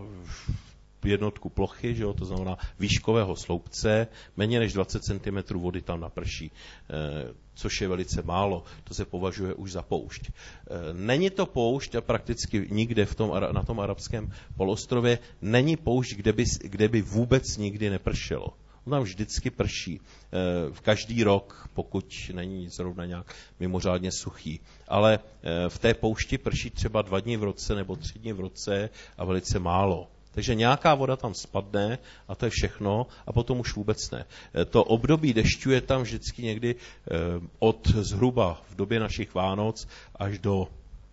jednotku plochy, že jo, to znamená výškového sloupce, méně než dvacet centimetrů vody tam naprší, což je velice málo. To se považuje už za poušť. Není to poušť, a prakticky nikde v tom, na tom arabském poloostrově není poušť, kde by, kde by vůbec nikdy nepršelo. On tam vždycky prší. V každý rok, pokud není zrovna nějak mimořádně suchý. Ale v té poušti prší třeba dva dny v roce nebo tři dny v roce a velice málo. Takže nějaká voda tam spadne a to je všechno, a potom už vůbec ne. To období dešťů je tam vždycky někdy od zhruba v době našich Vánoc až do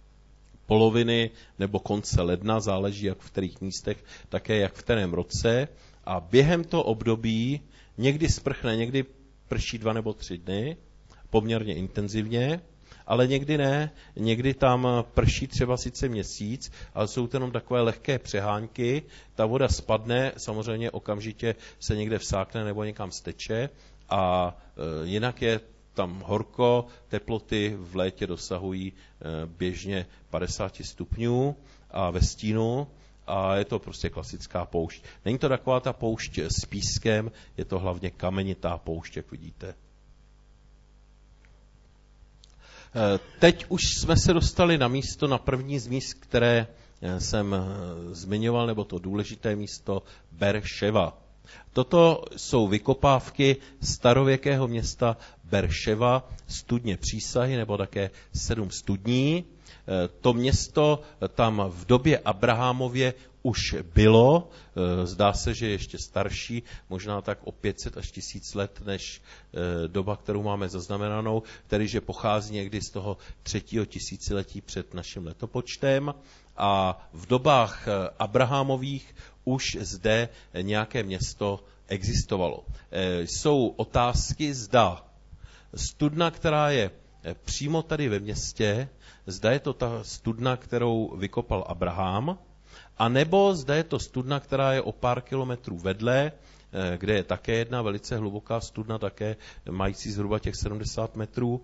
poloviny nebo konce ledna, záleží jak v kterých místech, také jak v kterém roce. A během toho období někdy sprchne, někdy prší dva nebo tři dny, poměrně intenzivně, ale někdy ne, někdy tam prší třeba sice měsíc, ale jsou to jenom takové lehké přehánky, ta voda spadne, samozřejmě okamžitě se někde vsákne nebo někam steče, a e, jinak je tam horko, teploty v létě dosahují e, běžně padesát stupňů a ve stínu, a je to prostě klasická poušť. Není to taková ta poušť s pískem, je to hlavně kamenitá poušť, jak vidíte. Teď už jsme se dostali na místo, na první z míst, které jsem zmiňoval, nebo to důležité místo Berševa. Toto jsou vykopávky starověkého města Berševa, studně Přísahy, nebo také sedm studní. To město tam v době Abrahamově už bylo, zdá se, že je ještě starší, možná tak o pět set až tisíc let, než doba, kterou máme zaznamenanou, tedy že pochází někdy z toho třetího tisíciletí před naším letopočtem. A v dobách Abrahamových už zde nějaké město existovalo. Jsou otázky, zda studna, která je přímo tady ve městě, zda je to ta studna, kterou vykopal Abraham, a nebo zda je to studna, která je o pár kilometrů vedle, kde je také jedna velice hluboká studna, také mající zhruba těch sedmdesát metrů,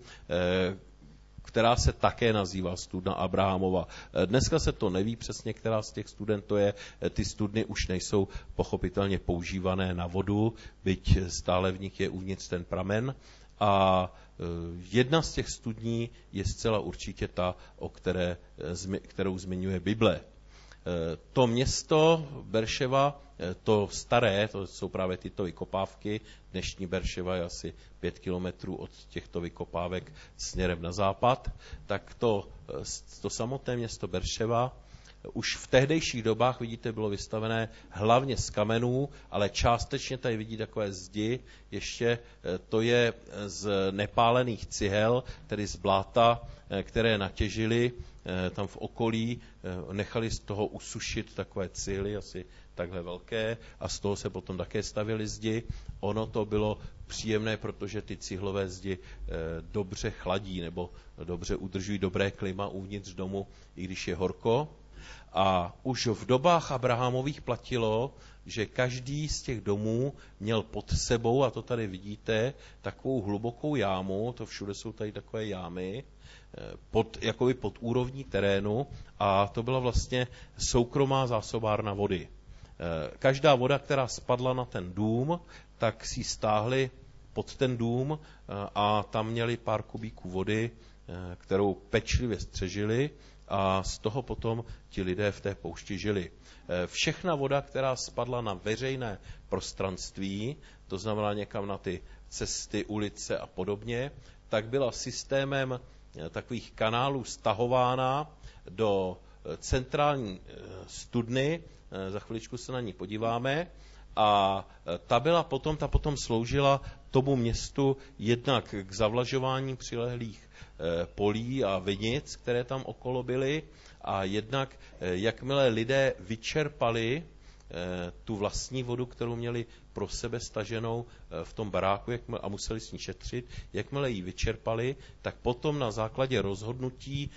která se také nazývá studna Abrahamova. Dneska se to neví přesně, která z těch studen to je. Ty studny už nejsou pochopitelně používané na vodu, byť stále v nich je uvnitř ten pramen. A jedna z těch studní je zcela určitě ta, o které, kterou zmiňuje Bible. To město Berševa, to staré, to jsou právě tyto vykopávky, dnešní Berševa je asi pět kilometrů od těchto vykopávek směrem na západ, tak to, to samotné město Berševa už v tehdejších dobách, vidíte, bylo vystavené hlavně z kamenů, ale částečně tady vidí takové zdi, ještě to je z nepálených cihel, tedy z bláta, které natěžili tam v okolí, nechali z toho usušit takové cihly, asi takhle velké, a z toho se potom také stavěly zdi. Ono to bylo příjemné, protože ty cihlové zdi dobře chladí nebo dobře udržují dobré klima uvnitř domu, i když je horko. A už v dobách Abrahamových platilo, že každý z těch domů měl pod sebou, a to tady vidíte, takovou hlubokou jámu, to všude jsou tady takové jámy, pod, jakoby pod úrovní terénu, a to byla vlastně soukromá zásobárna vody. Každá voda, která spadla na ten dům, tak si stáhli pod ten dům a tam měli pár kubíků vody, kterou pečlivě střežili, a z toho potom ti lidé v té poušti žili. Všechna voda, která spadla na veřejné prostranství, to znamená někam na ty cesty, ulice a podobně, tak byla systémem takových kanálů stahována do centrální studny, za chviličku se na ní podíváme, a ta byla potom, ta potom sloužila tomu městu jednak k zavlažování přilehlých polí a vinic, které tam okolo byly, a jednak jakmile lidé vyčerpali tu vlastní vodu, kterou měli pro sebe staženou v tom baráku a museli s ní šetřit, jakmile ji vyčerpali, tak potom na základě rozhodnutí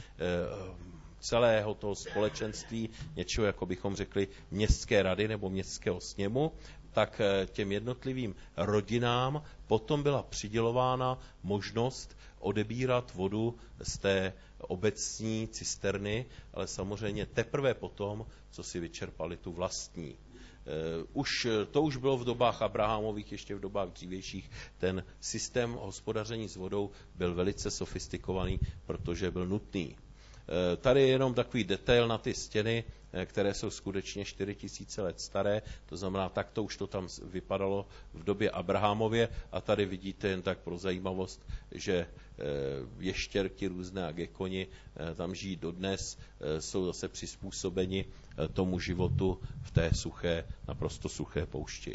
celého toho společenství, něčeho, jako bychom řekli, městské rady nebo městského sněmu, tak těm jednotlivým rodinám potom byla přidělována možnost odebírat vodu z té obecní cisterny, ale samozřejmě teprve potom, co si vyčerpali tu vlastní. Už, to už bylo v dobách Abrahamových, ještě v dobách dřívějších. Ten systém hospodaření s vodou byl velice sofistikovaný, protože byl nutný. Tady je jenom takový detail na ty stěny, které jsou skutečně čtyři tisíce let staré, to znamená, takto už to tam vypadalo v době Abrahamově, a tady vidíte jen tak pro zajímavost, že ještěrky různé a gekoni tam žijí dodnes, jsou zase přizpůsobeni tomu životu v té suché, naprosto suché poušti.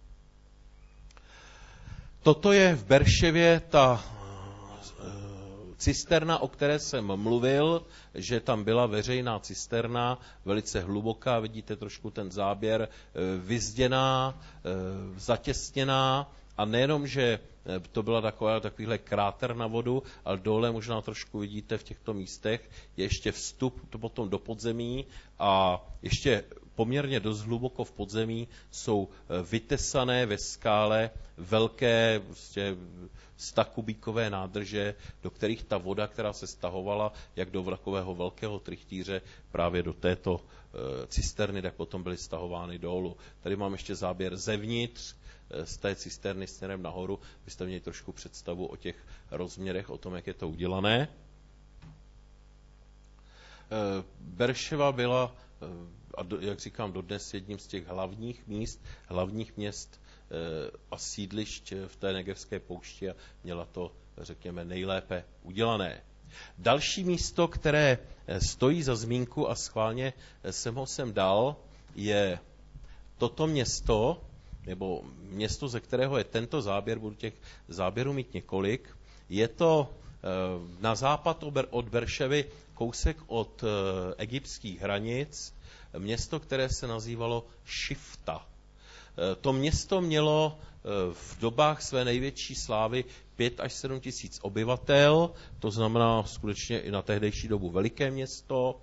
Toto je v Berševě ta cisterna, o které jsem mluvil, že tam byla veřejná cisterna, velice hluboká, vidíte trošku ten záběr, vyzděná, zatěsněná, a nejenom, že to byla taková, takovýhle kráter na vodu, ale dole možná trošku vidíte v těchto místech, je ještě vstup to potom do podzemí, a ještě poměrně dost hluboko v podzemí jsou vytesané ve skále velké prostě stakubíkové nádrže, do kterých ta voda, která se stahovala jak do takového velkého trichtýře právě do této cisterny, tak potom byly stahovány dolů. Tady mám ještě záběr zevnitř z té cisterny směrem nahoru, byste měli trošku představu o těch rozměrech, o tom, jak je to udělané. Berševa byla a do, jak říkám, dodnes jedním z těch hlavních míst, hlavních měst a sídlišť v té Negevské poušti a měla to, řekněme, nejlépe udělané. Další místo, které stojí za zmínku a schválně jsem ho sem dal, je toto město, nebo město, ze kterého je tento záběr, budu těch záběrů mít několik. Je to na západ od Berševy, kousek od egyptských hranic, město, které se nazývalo Šifta. To město mělo v dobách své největší slávy pět až sedm tisíc obyvatel, to znamená skutečně i na tehdejší dobu veliké město.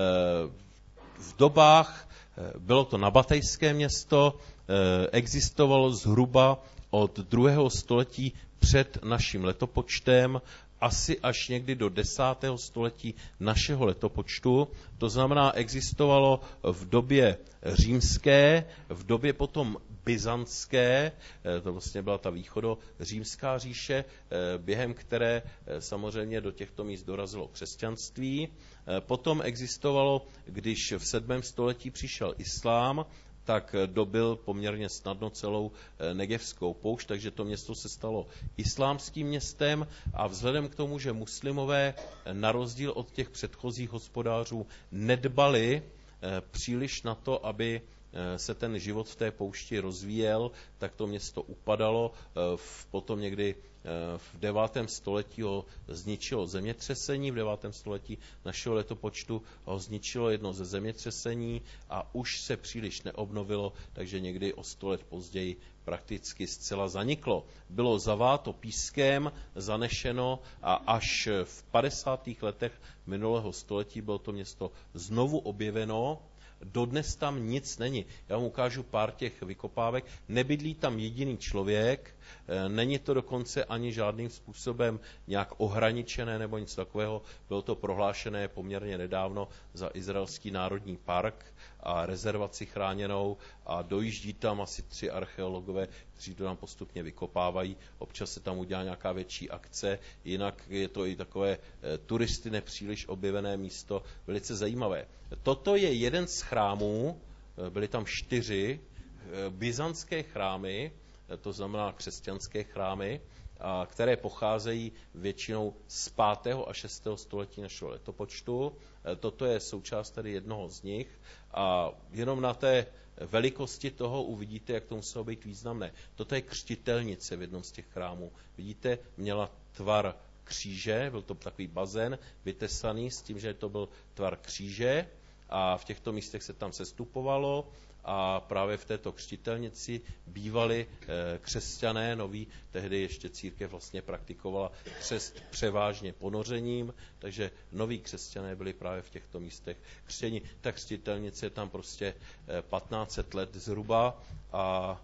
V dobách, bylo to nabatejské město, existovalo zhruba od druhého století před naším letopočtem asi až někdy do desátého století našeho letopočtu. To znamená, existovalo v době římské, v době potom byzantské, to vlastně byla ta východořímská říše, během které samozřejmě do těchto míst dorazilo křesťanství. Potom existovalo, když v sedmém století přišel islám, tak dobyl poměrně snadno celou Negevskou poušť, takže to město se stalo islámským městem a vzhledem k tomu, že muslimové na rozdíl od těch předchozích hospodářů nedbali příliš na to, aby se ten život v té poušti rozvíjel, tak to město upadalo. Potom někdy v devátém století ho zničilo zemětřesení, v devátém století našeho letopočtu ho zničilo jedno ze zemětřesení a už se příliš neobnovilo, takže někdy o sto let později prakticky zcela zaniklo. Bylo zaváto pískem, zanešeno a až v padesátých letech minulého století bylo to město znovu objeveno. Dodnes tam nic není. Já vám ukážu pár těch vykopávek. Nebydlí tam jediný člověk, není to dokonce ani žádným způsobem nějak ohraničené nebo nic takového. Bylo to prohlášené poměrně nedávno za Izraelský národní park a rezervaci chráněnou a dojíždí tam asi tři archeologové, kteří to tam postupně vykopávají. Občas se tam udělá nějaká větší akce, jinak je to i takové turisty nepříliš objevené místo, velice zajímavé. Toto je jeden z chrámů, byly tam čtyři byzantské chrámy, to znamená křesťanské chrámy, které pocházejí většinou z pátého a šestého století našeho letopočtu. Toto je součást tady jednoho z nich a jenom na té velikosti toho uvidíte, jak to muselo být významné. Toto je křtitelnice v jednom z těch chrámů. Vidíte, měla tvar kříže, byl to takový bazén vytesaný s tím, že to byl tvar kříže a v těchto místech se tam sestupovalo a právě v této křtitelnici bývali křesťané, noví, tehdy ještě církev vlastně praktikovala křest převážně ponořením, takže noví křesťané byli právě v těchto místech křtěni. Ta křtitelnice je tam prostě patnáct set let zhruba a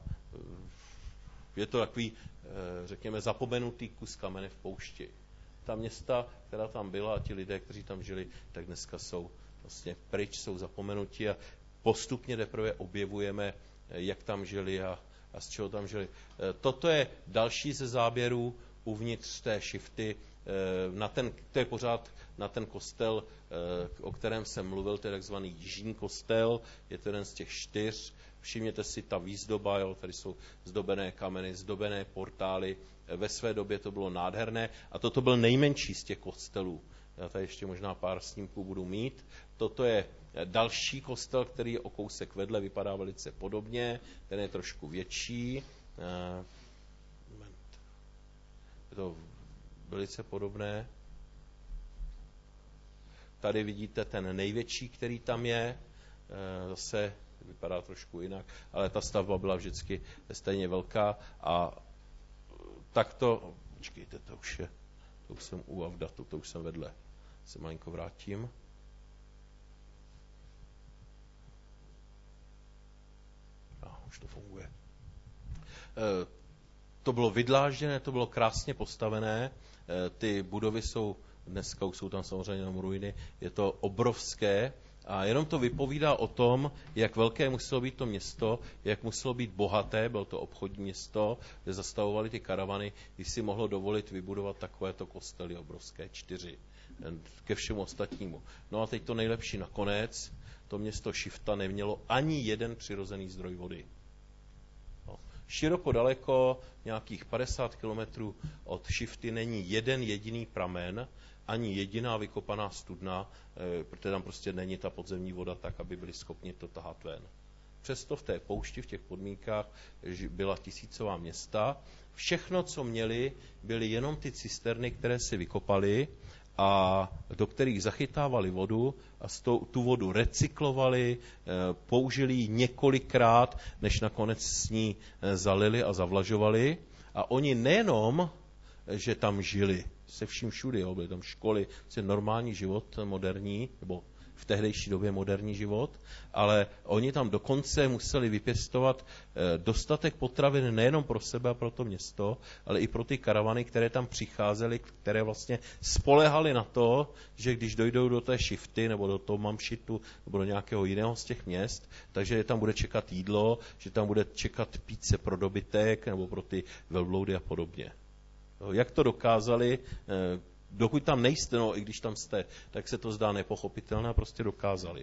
je to takový, řekněme, zapomenutý kus kamene v poušti. Ta města, která tam byla a ti lidé, kteří tam žili, tak dneska jsou vlastně pryč, jsou zapomenuti a postupně teprve objevujeme, jak tam žili a, a z čeho tam žili. Toto je další ze záběrů uvnitř té šifty. Na ten, to je pořád na ten kostel, o kterém jsem mluvil, to je takzvaný jižní kostel, je to jeden z těch čtyř. Všimněte si ta výzdoba, jo, tady jsou zdobené kameny, zdobené portály. Ve své době to bylo nádherné a toto byl nejmenší z těch kostelů. Já tady ještě možná pár snímků budu mít. Toto je další kostel, který je o kousek vedle, vypadá velice podobně, ten je trošku větší. Je to velice podobné. Tady vidíte ten největší, který tam je, zase vypadá trošku jinak, ale ta stavba byla vždycky stejně velká a takto, počkejte, to už je, to už jsem u Avdatu, to už jsem vedle, se malinko vrátím. A už to funguje. E, to bylo vydlážděné, to bylo krásně postavené, e, ty budovy jsou, dneska už jsou tam samozřejmě jenom ruiny, je to obrovské A jenom to vypovídá o tom, jak velké muselo být to město, jak muselo být bohaté, bylo to obchodní město, kde zastavovali ty karavany, když si mohlo dovolit vybudovat takovéto kostely obrovské, čtyři, ke všemu ostatnímu. No a teď to nejlepší nakonec, to město Šifta nemělo ani jeden přirozený zdroj vody. No. Široko daleko, nějakých padesát kilometrů od Šifty není jeden jediný pramen, ani jediná vykopaná studna, protože tam prostě není ta podzemní voda tak, aby byli schopni to tahat ven. Přesto v té poušti, v těch podmínkách byla tisícová města. Všechno, co měli, byly jenom ty cisterny, které si vykopali a do kterých zachytávali vodu a tu vodu recyklovali, použili ji několikrát, než nakonec s ní zalili a zavlažovali. A oni nejenom, že tam žili, se vším všudy, jo, byly tam školy, je normální život moderní, nebo v tehdejší době moderní život, ale oni tam dokonce museli vypěstovat dostatek potravin nejenom pro sebe a pro to město, ale i pro ty karavany, které tam přicházely, které vlastně spolehaly na to, že když dojdou do té Šifty nebo do toho Mamšitu nebo do nějakého jiného z těch měst, takže je tam bude čekat jídlo, že tam bude čekat píce pro dobytek nebo pro ty velbloudy a podobně. Jak to dokázali, dokud tam nejste, no i když tam jste, tak se to zdá nepochopitelné, prostě dokázali.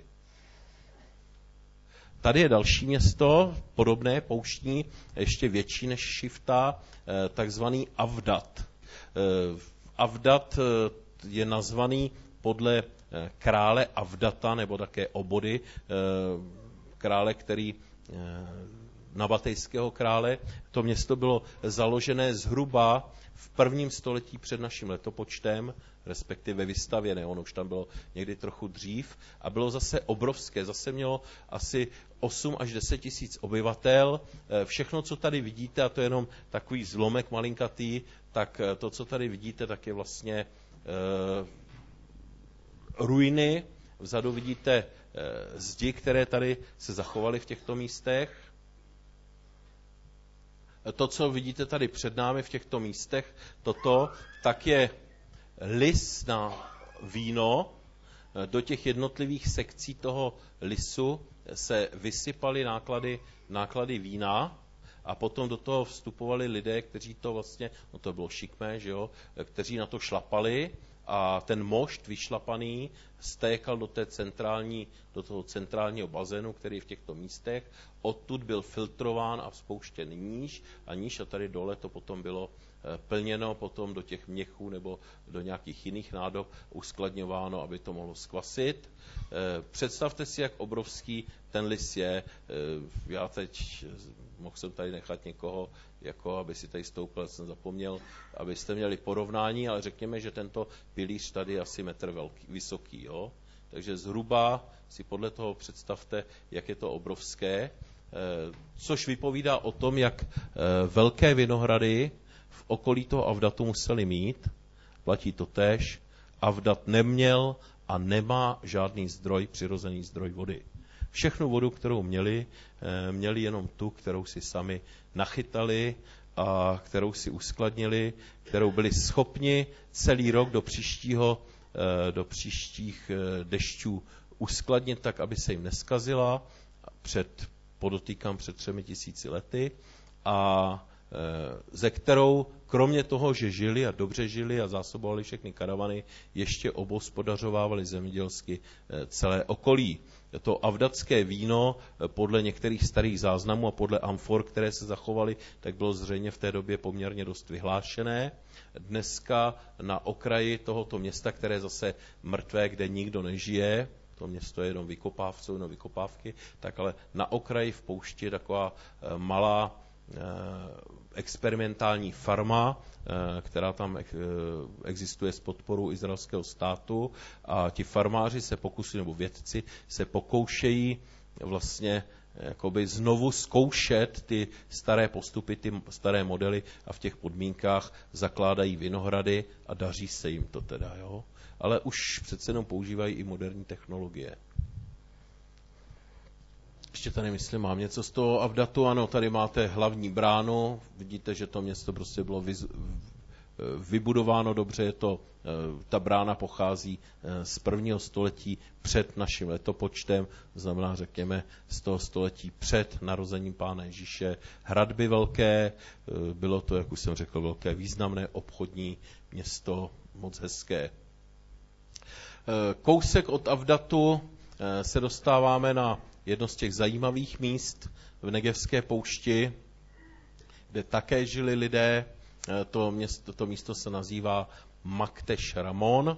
Tady je další město, podobné, pouštní, ještě větší než Šifta, takzvaný Avdat. Avdat je nazvaný podle krále Avdata, nebo také Obody, krále, který nabatejského krále. To město bylo založené zhruba v prvním století před naším letopočtem, respektive vystavěné, ono už tam bylo někdy trochu dřív, a bylo zase obrovské, zase mělo asi osm až deset tisíc obyvatel. Všechno, co tady vidíte, a to je jenom takový zlomek malinkatý, tak to, co tady vidíte, tak je vlastně e, ruiny. Vzadu vidíte e, zdi, které tady se zachovaly v těchto místech. To, co vidíte tady před námi v těchto místech, toto, tak je lis na víno. Do těch jednotlivých sekcí toho lisu se vysypaly náklady, náklady vína a potom do toho vstupovali lidé, kteří to vlastně, no to bylo šikmé, že jo, kteří na to šlapali a ten mošt vyšlapaný stékal do, té centrální, do toho centrálního bazénu, který je v těchto místech. Odtud byl filtrován a vzpouštěn níž a níž a tady dole to potom bylo plněno potom do těch měchů nebo do nějakých jiných nádob uskladňováno, aby to mohlo skvasit. Představte si, jak obrovský ten lis je. Já teď mohl jsem tady nechat někoho, jako aby si tady stoupil, jsem zapomněl, abyste měli porovnání, ale řekněme, že tento pilíř tady je asi metr velký, vysoký. Jo? Takže zhruba si podle toho představte, jak je to obrovské, což vypovídá o tom, jak velké vinohrady v okolí toho Avdatu museli mít. Platí to též. Avdat neměl a nemá žádný zdroj, přirozený zdroj vody. Všechnu vodu, kterou měli, měli jenom tu, kterou si sami nachytali a kterou si uskladnili, kterou byli schopni celý rok do příštího, do příštích dešťů uskladnit tak, aby se jim neskazila, před, podotýkám před třemi tisíci lety, a ze kterou, kromě toho, že žili a dobře žili a zásobovali všechny karavany, ještě obhospodařovávali zemědělsky celé okolí. To avdatské víno podle některých starých záznamů a podle amfor, které se zachovaly, tak bylo zřejmě v té době poměrně dost vyhlášené. Dneska na okraji tohoto města, které je zase mrtvé, kde nikdo nežije, to město je jenom vykopávce, jenom vykopávky, tak ale na okraji v poušti je taková malá experimentální farma, která tam existuje s podporou izraelského státu, a ti farmáři se pokusují, nebo vědci se pokoušejí vlastně jakoby znovu zkoušet ty staré postupy, ty staré modely, a v těch podmínkách zakládají vinohrady a daří se jim to teda, jo. Ale už přece jenom používají i moderní technologie. Ještě tady, myslím, mám něco z toho Avdatu. Ano, tady máte hlavní bránu. Vidíte, že to město prostě bylo vybudováno dobře, je to, ta brána pochází z prvního století před naším letopočtem, to znamená, řekněme, z toho století před narozením Pána Ježíše. Hradby velké, bylo to, jak už jsem řekl, velké významné obchodní město, moc hezké. Kousek od Avdatu se dostáváme na jedno z těch zajímavých míst v Negevské poušti, kde také žili lidé. To, město, to místo se nazývá Makteš Ramon.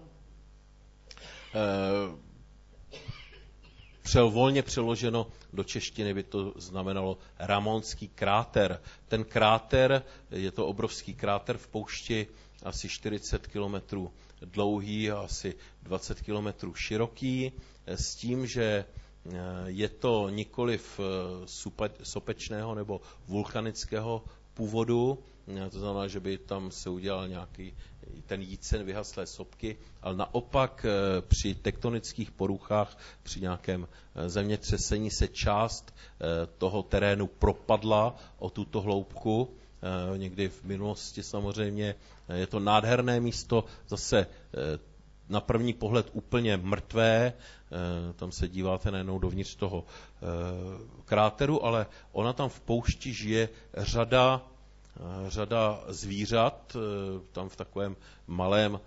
Přel, volně přeloženo do češtiny by to znamenalo Ramonský kráter. Ten kráter, je to obrovský kráter v poušti, asi čtyřicet kilometrů dlouhý a asi dvacet kilometrů široký, s tím, že je to nikoliv sopečného nebo vulkanického původu, to znamená, že by tam se udělal nějaký ten jícen vyhaslé sopky, ale naopak při tektonických poruchách, při nějakém zemětřesení se část toho terénu propadla o tuto hloubku. Někdy v minulosti samozřejmě je to nádherné místo, zase na první pohled úplně mrtvé, tam se díváte najednou dovnitř toho kráteru, ale ona tam v poušti žije řada řada zvířat, tam v takovém malém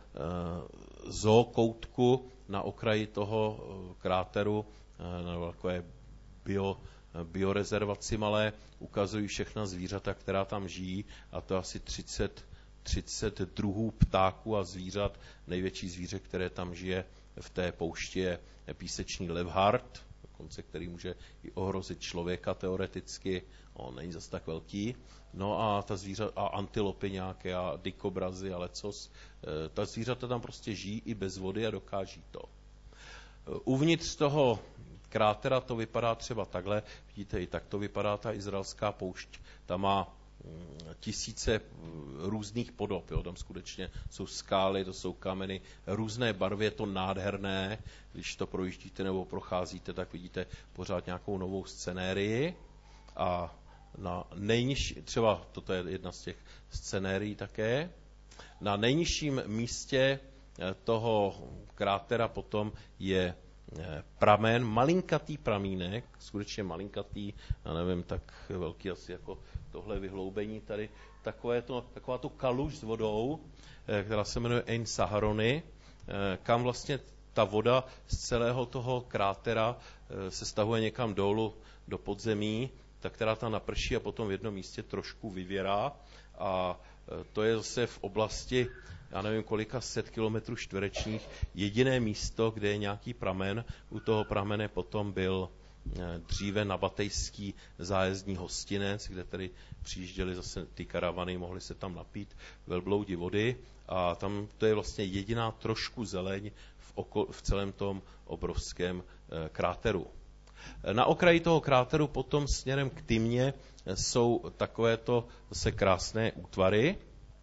zookoutku na okraji toho kráteru, na takové bio, biorezervaci malé, ukazují všechna zvířata, která tam žijí, a to asi třicet, třicet druhů ptáků a zvířat. Největší zvíře, které tam žije v té poušti, je písečný levhart, dokonce který může i ohrozit člověka teoreticky, on není zase tak velký. No a ta zvířata, a antilopy nějaké, a dykobrazy, a lecos, ta zvířata tam prostě žijí i bez vody a dokáží to. Uvnitř toho krátera to vypadá třeba takhle, vidíte, i tak to vypadá ta izraelská poušť, tam má tisíce různých podob, jo. Tam skutečně jsou skály, to jsou kameny, různé barvy, je to nádherné, když to projíždíte nebo procházíte, tak vidíte pořád nějakou novou scenérii. A na nejnižší, třeba toto je jedna z těch scenérií také, na nejnižším místě toho krátera potom je pramen, malinkatý pramínek, skutečně malinkatý, já nevím, tak velký asi jako tohle vyhloubení tady, takové to, taková to kaluž s vodou, která se jmenuje Ein Saharony, kam vlastně ta voda z celého toho krátera se stahuje někam dolů do podzemí, ta, která tam naprší a potom v jednom místě trošku vyvěrá, a to je zase v oblasti, já nevím kolika set kilometrů čtverečních, jediné místo, kde je nějaký pramen. U toho pramene potom byl dříve nabatejský zájezdní hostinec, kde tedy přijížděli zase ty karavany, mohli se tam napít velbloudi vody, a tam to je vlastně jediná trošku zeleň v, oko, v celém tom obrovském kráteru. Na okraji toho kráteru potom směrem k Timně jsou takovéto zase krásné útvary.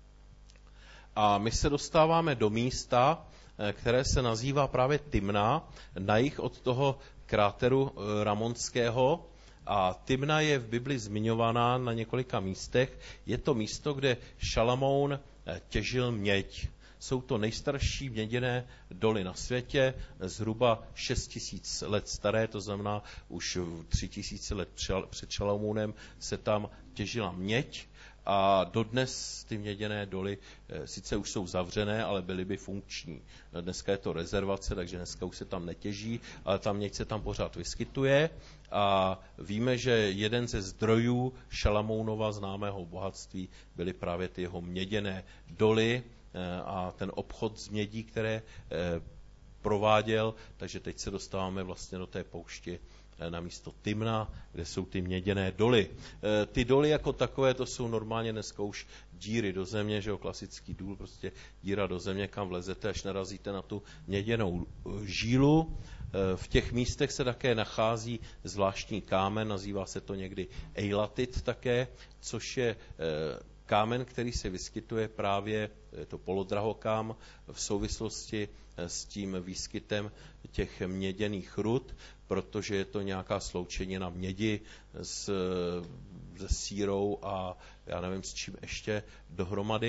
A my se dostáváme do místa, které se nazývá právě Timna, na jih od toho kráteru Ramonského. A Timna je v Bibli zmiňovaná na několika místech. Je to místo, kde Šalamoun těžil měď. Jsou to nejstarší měděné doly na světě, zhruba šest tisíc let staré, to znamená už tři tisíce let před Šalamounem se tam těžila měď, a dodnes ty měděné doly sice už jsou zavřené, ale byly by funkční. Dneska je to rezervace, takže dneska už se tam netěží, ale ta měď se tam pořád vyskytuje, a víme, že jeden ze zdrojů Šalamounova známého bohatství byly právě ty jeho měděné doly a ten obchod s mědí, které prováděl, takže teď se dostáváme vlastně do té poušti na místo Timna, kde jsou ty měděné doly. Ty doly jako takové, to jsou normálně dneska už díry do země, že jo, klasický důl, prostě díra do země, kam vlezete, až narazíte na tu měděnou žílu. V těch místech se také nachází zvláštní kámen, nazývá se to někdy eilatit také, což je kámen, který se vyskytuje právě, je to polodrahokám, v souvislosti s tím výskytem těch měděných rud, protože je to nějaká sloučenina mědi s, se sírou a já nevím s čím ještě dohromady.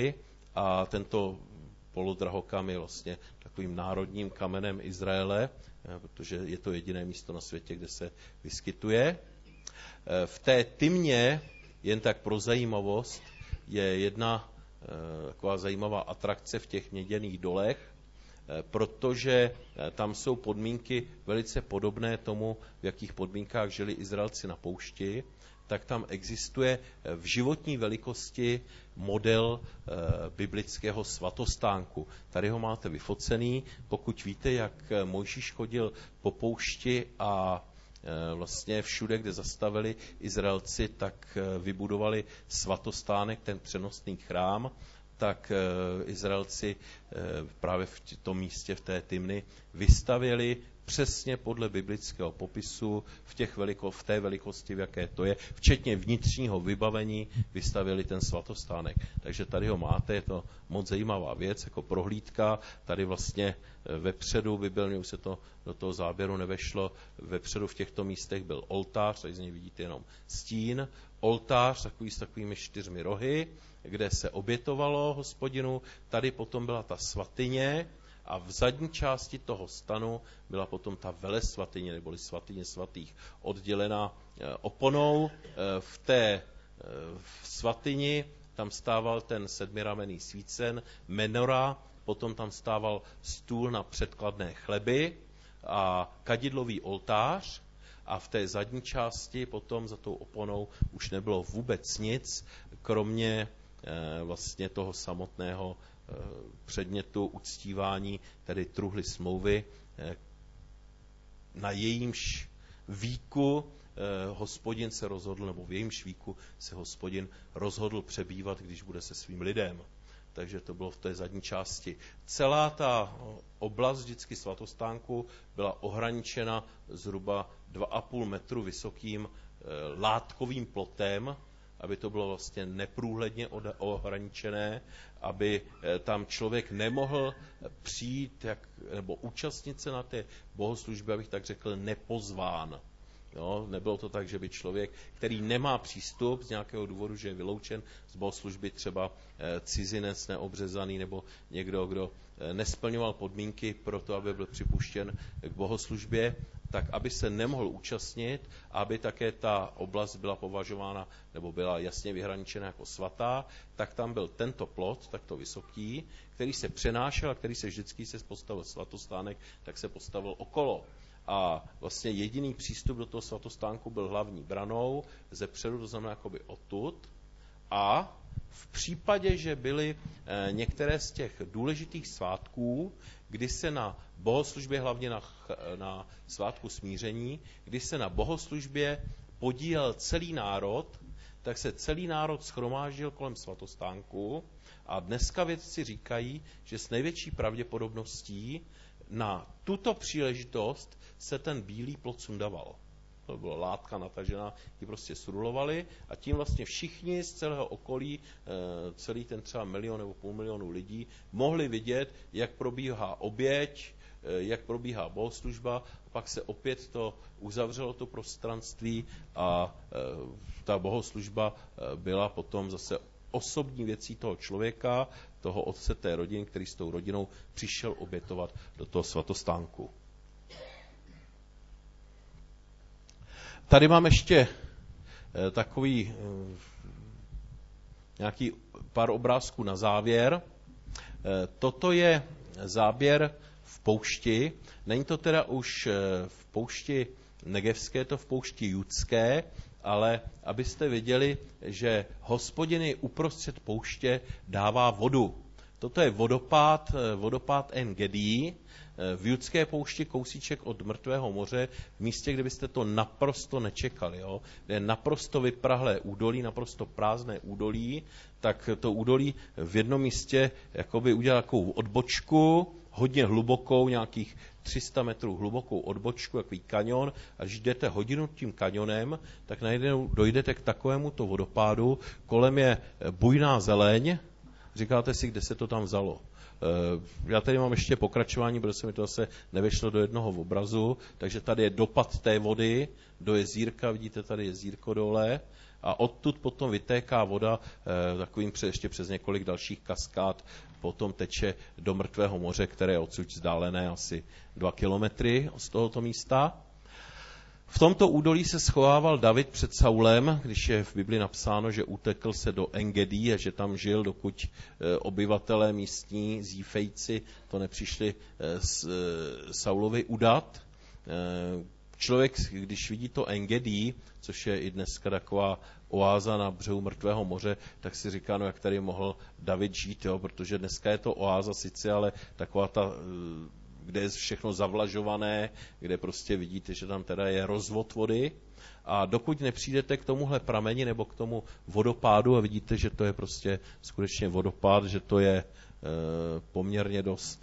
a tento polodrahokam je vlastně takovým národním kamenem Izraele, protože je to jediné místo na světě, kde se vyskytuje. V té Timně, jen tak pro zajímavost, je jedna taková zajímavá atrakce v těch měděných dolech, protože tam jsou podmínky velice podobné tomu, v jakých podmínkách žili Izraelci na poušti, tak tam existuje v životní velikosti model e, biblického svatostánku. Tady ho máte vyfocený. Pokud víte, jak Mojžíš chodil po poušti a e, vlastně všude, kde zastavili Izraelci, tak e, vybudovali svatostánek, ten přenosný chrám, tak e, Izraelci e, právě v tom místě, v té Timny, vystavěli přesně podle biblického popisu v, těch veliko, v té velikosti, v jaké to je, včetně vnitřního vybavení, vystavili ten svatostánek. Takže tady ho máte, je to moc zajímavá věc, jako prohlídka. Tady vlastně vepředu by byl, mě už se to do toho záběru nevešlo, vepředu v těchto místech byl oltář, tady z něj vidíte jenom stín, oltář takový s takovými čtyřmi rohy, kde se obětovalo Hospodinu, tady potom byla ta svatyně, a v zadní části toho stanu byla potom ta velesvatyně, neboli svatyně svatých, oddělená oponou. V té svatyni tam stával ten sedmiramenný svícen, menora, potom tam stával stůl na předkladné chleby a kadidlový oltář. A v té zadní části potom za tou oponou už nebylo vůbec nic, kromě vlastně toho samotného předmětu uctívání, tedy truhly smlouvy, na jejímž víku Hospodin se rozhodl, nebo v jejímž víku se Hospodin rozhodl přebývat, když bude se svým lidem. Takže to bylo v té zadní části. Celá ta oblast vždycky svatostánku byla ohraničena zhruba dva a půl metru vysokým látkovým plotem, aby to bylo vlastně neprůhledně ohraničené, aby tam člověk nemohl přijít jak, nebo účastnit se na té bohoslužbě, abych tak řekl, nepozván. Jo, nebylo to tak, že by člověk, který nemá přístup z nějakého důvodu, že je vyloučen z bohoslužby, třeba cizinec neobřezaný nebo někdo, kdo nesplňoval podmínky pro to, aby byl připuštěn k bohoslužbě, tak aby se nemohl účastnit, aby také ta oblast byla považována nebo byla jasně vyhraničena jako svatá, tak tam byl tento plot, takto vysoký, který se přenášel a který se vždycky se postavil svatostánek, tak se postavil okolo. A vlastně jediný přístup do toho svatostánku byl hlavní branou, zepředu, to znamená jakoby odtud. A v případě, že byly e, některé z těch důležitých svátků, kdy se na bohoslužbě, hlavně na, na svátku smíření, kdy se na bohoslužbě podílel celý národ, tak se celý národ shromáždil kolem svatostánku a dneska vědci říkají, že s největší pravděpodobností na tuto příležitost se ten bílý plot sundaval. To byla látka natažená, ji prostě srulovali a tím vlastně všichni z celého okolí, celý ten třeba milion nebo půl milionu lidí, mohli vidět, jak probíhá oběť, jak probíhá bohoslužba, a pak se opět to uzavřelo to prostranství a ta bohoslužba byla potom zase osobní věcí toho člověka, toho otce té rodiny, který s tou rodinou přišel obětovat do toho svatostánku. Tady mám ještě takový nějaký pár obrázků na závěr. Toto je záběr v poušti. Není to teda už v poušti negevské, to v poušti judské, ale abyste viděli, že Hospodin je uprostřed pouště dává vodu. Toto je vodopád, vodopád En Gedi, v judské poušti kousíček od Mrtvého moře, v místě, kde byste to naprosto nečekali. Jo? Kde je naprosto vyprahlé údolí, naprosto prázdné údolí, tak to údolí v jednom místě jakoby udělá takovou odbočku, hodně hlubokou, nějakých tři sta metrů hlubokou odbočku, takový kanion, a když jdete hodinu tím kanionem, tak najednou dojdete k takovémuto vodopádu, kolem je bujná zeleň, říkáte si, kde se to tam vzalo. Já tady mám ještě pokračování, protože se mi to zase nevešlo do jednoho obrazu, takže tady je dopad té vody do jezírka, vidíte tady jezírko dole, a odtud potom vytéká voda takovým ještě přes několik dalších kaskád, potom teče do Mrtvého moře, které je odsud vzdálené asi dva kilometry z tohoto místa. V tomto údolí se schovával David před Saulem, když je v Bibli napsáno, že utekl se do Engedí a že tam žil, dokud obyvatelé místní Zífejci to nepřišli z Saulovi udat. Člověk, když vidí to Engedí, což je i dneska taková oáza na břehu Mrtvého moře, tak si říká, no jak tady mohl David žít, jo? Protože dneska je to oáza sice, ale taková ta, kde je všechno zavlažované, kde prostě vidíte, že tam teda je rozvod vody. A dokud nepřijdete k tomuhle prameni nebo k tomu vodopádu a vidíte, že to je prostě skutečně vodopád, že to je poměrně dost,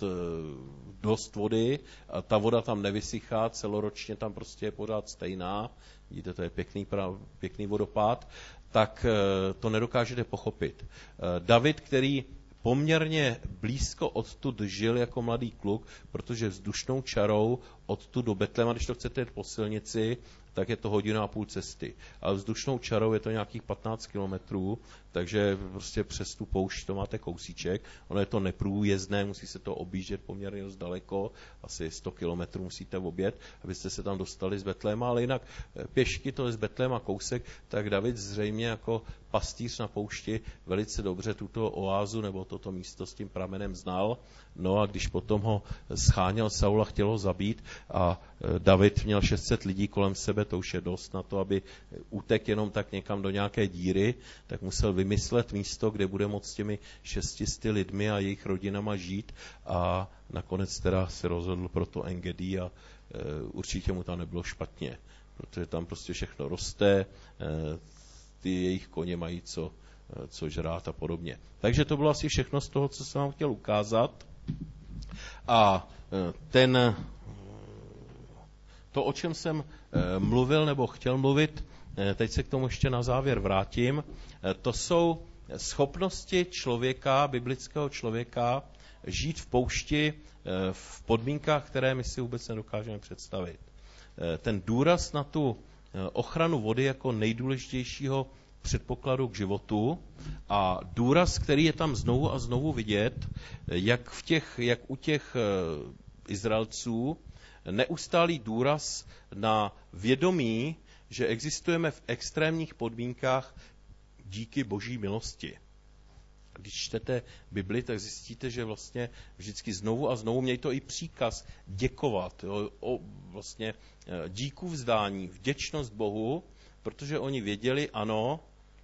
dost vody a ta voda tam nevysychá, celoročně tam prostě je pořád stejná, vidíte, to je pěkný, pěkný vodopád, tak to nedokážete pochopit. David, který poměrně blízko odtud žil jako mladý kluk, protože vzdušnou čarou odtud do Betlema, když to chcete jít po silnici, tak je to hodina a půl cesty. Ale vzdušnou čarou je to nějakých patnáct kilometrů, takže prostě přes tu poušť to máte kousíček. Ono je to neprůjezdné, musí se to objíždět poměrně dost daleko, asi sto kilometrů musíte objet, abyste se tam dostali z Betléma, ale jinak pěšky to je z Betléma kousek, tak David zřejmě jako pastýř na poušti velice dobře tuto oázu nebo toto místo s tím pramenem znal. No a když potom ho scháněl Saul a chtěl ho zabít a David měl šest set lidí kolem sebe, to už je dost na to, aby utek jenom tak někam do nějaké díry, tak musel vymyslet místo, kde bude moct s těmi šestisty lidmi a jejich rodinama žít a nakonec teda se rozhodl pro to Engedi a e, určitě mu tam nebylo špatně, protože tam prostě všechno roste, e, ty jejich koně mají co, e, co žrát a podobně. Takže to bylo asi všechno z toho, co jsem vám chtěl ukázat. A e, ten to, o čem jsem mluvil nebo chtěl mluvit, teď se k tomu ještě na závěr vrátím, to jsou schopnosti člověka, biblického člověka, žít v poušti v podmínkách, které my si vůbec nedokážeme představit. Ten důraz na tu ochranu vody jako nejdůležitějšího předpokladu k životu a důraz, který je tam znovu a znovu vidět, jak, v těch, jak u těch Izraelců, neustálý důraz na vědomí, že existujeme v extrémních podmínkách díky boží milosti. Když čtete Bibli, tak zjistíte, že vlastně vždycky znovu a znovu měli to i příkaz děkovat, jo, o vlastně díku vzdání, vděčnost Bohu, protože oni věděli, ano,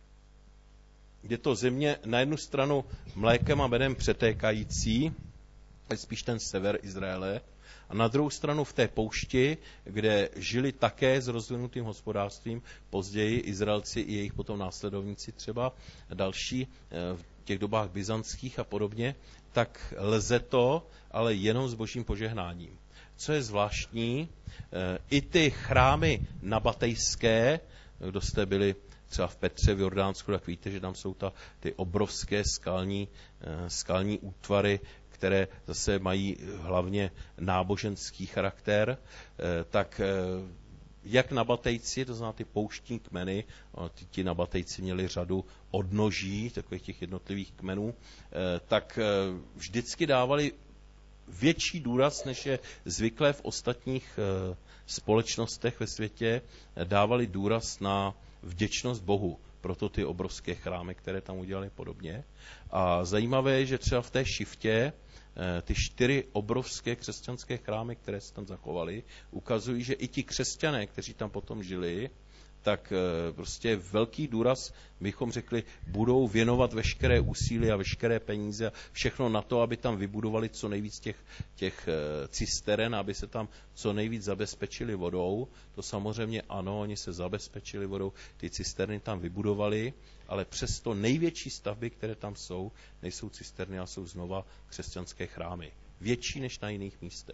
je to země na jednu stranu mlékem a medem přetékající, spíš ten sever Izraele, a na druhou stranu v té poušti, kde žili také s rozvinutým hospodářstvím, později Izraelci i jejich potom následovníci třeba další v těch dobách byzantských a podobně, tak lze to, ale jenom s božím požehnáním. Co je zvláštní, i ty chrámy nabatejské, kdo jste byli třeba v Petře v Jordánsku, tak víte, že tam jsou ta, ty obrovské skalní, skalní útvary, které zase mají hlavně náboženský charakter, tak jak nabatejci, to znamená ty pouštní kmeny, ty, ti nabatejci měli řadu odnoží, takových těch jednotlivých kmenů, tak vždycky dávali větší důraz, než je zvyklé v ostatních společnostech ve světě, dávali důraz na vděčnost Bohu. Proto ty obrovské chrámy, které tam udělali podobně. A zajímavé je, že třeba v té šiftě ty čtyři obrovské křesťanské chrámy, které se tam zachovaly, ukazují, že i ti křesťané, kteří tam potom žili, tak prostě velký důraz, bychom řekli, budou věnovat veškeré úsilí a veškeré peníze a všechno na to, aby tam vybudovali co nejvíc těch, těch cisteren, aby se tam co nejvíc zabezpečili vodou. To samozřejmě ano, oni se zabezpečili vodou, ty cisterny tam vybudovali, ale přesto největší stavby, které tam jsou, nejsou cisterny, ale jsou znova křesťanské chrámy. Větší než na jiných místech.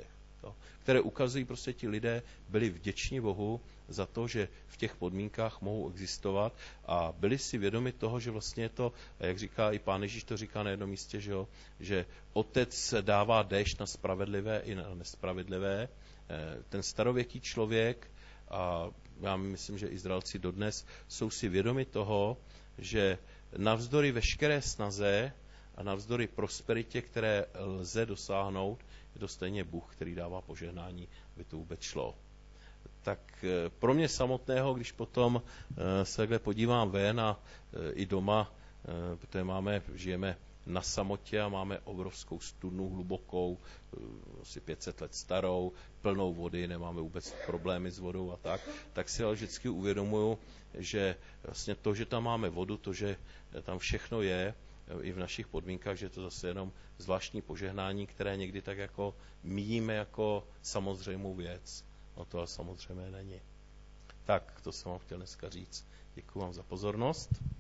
Jo, které ukazují, prostě ti lidé byli vděční Bohu za to, že v těch podmínkách mohou existovat a byli si vědomi toho, že vlastně je to, jak říká i Pán Ježíš to říká na jednom místě, že, jo, že Otec dává déšť na spravedlivé i na nespravedlivé. Ten starověký člověk, a já myslím, že Izraelci dodnes jsou si vědomi toho, že navzdory veškeré snaze a navzdory prosperitě, které lze dosáhnout, je to stejně Bůh, který dává požehnání, aby to vůbec šlo. Tak pro mě samotného, když potom se takhle podívám ven a i doma, protože máme, žijeme na samotě a máme obrovskou studnu hlubokou, asi pět set let starou, plnou vody, nemáme vůbec problémy s vodou a tak, tak si ale vždycky uvědomuju, že vlastně to, že tam máme vodu, to, že tam všechno je, i v našich podmínkách, že je to zase jenom zvláštní požehnání, které někdy tak jako míjíme jako samozřejmou věc. No to ale samozřejmě není. Tak, to jsem vám chtěl dneska říct. Děkuji vám za pozornost.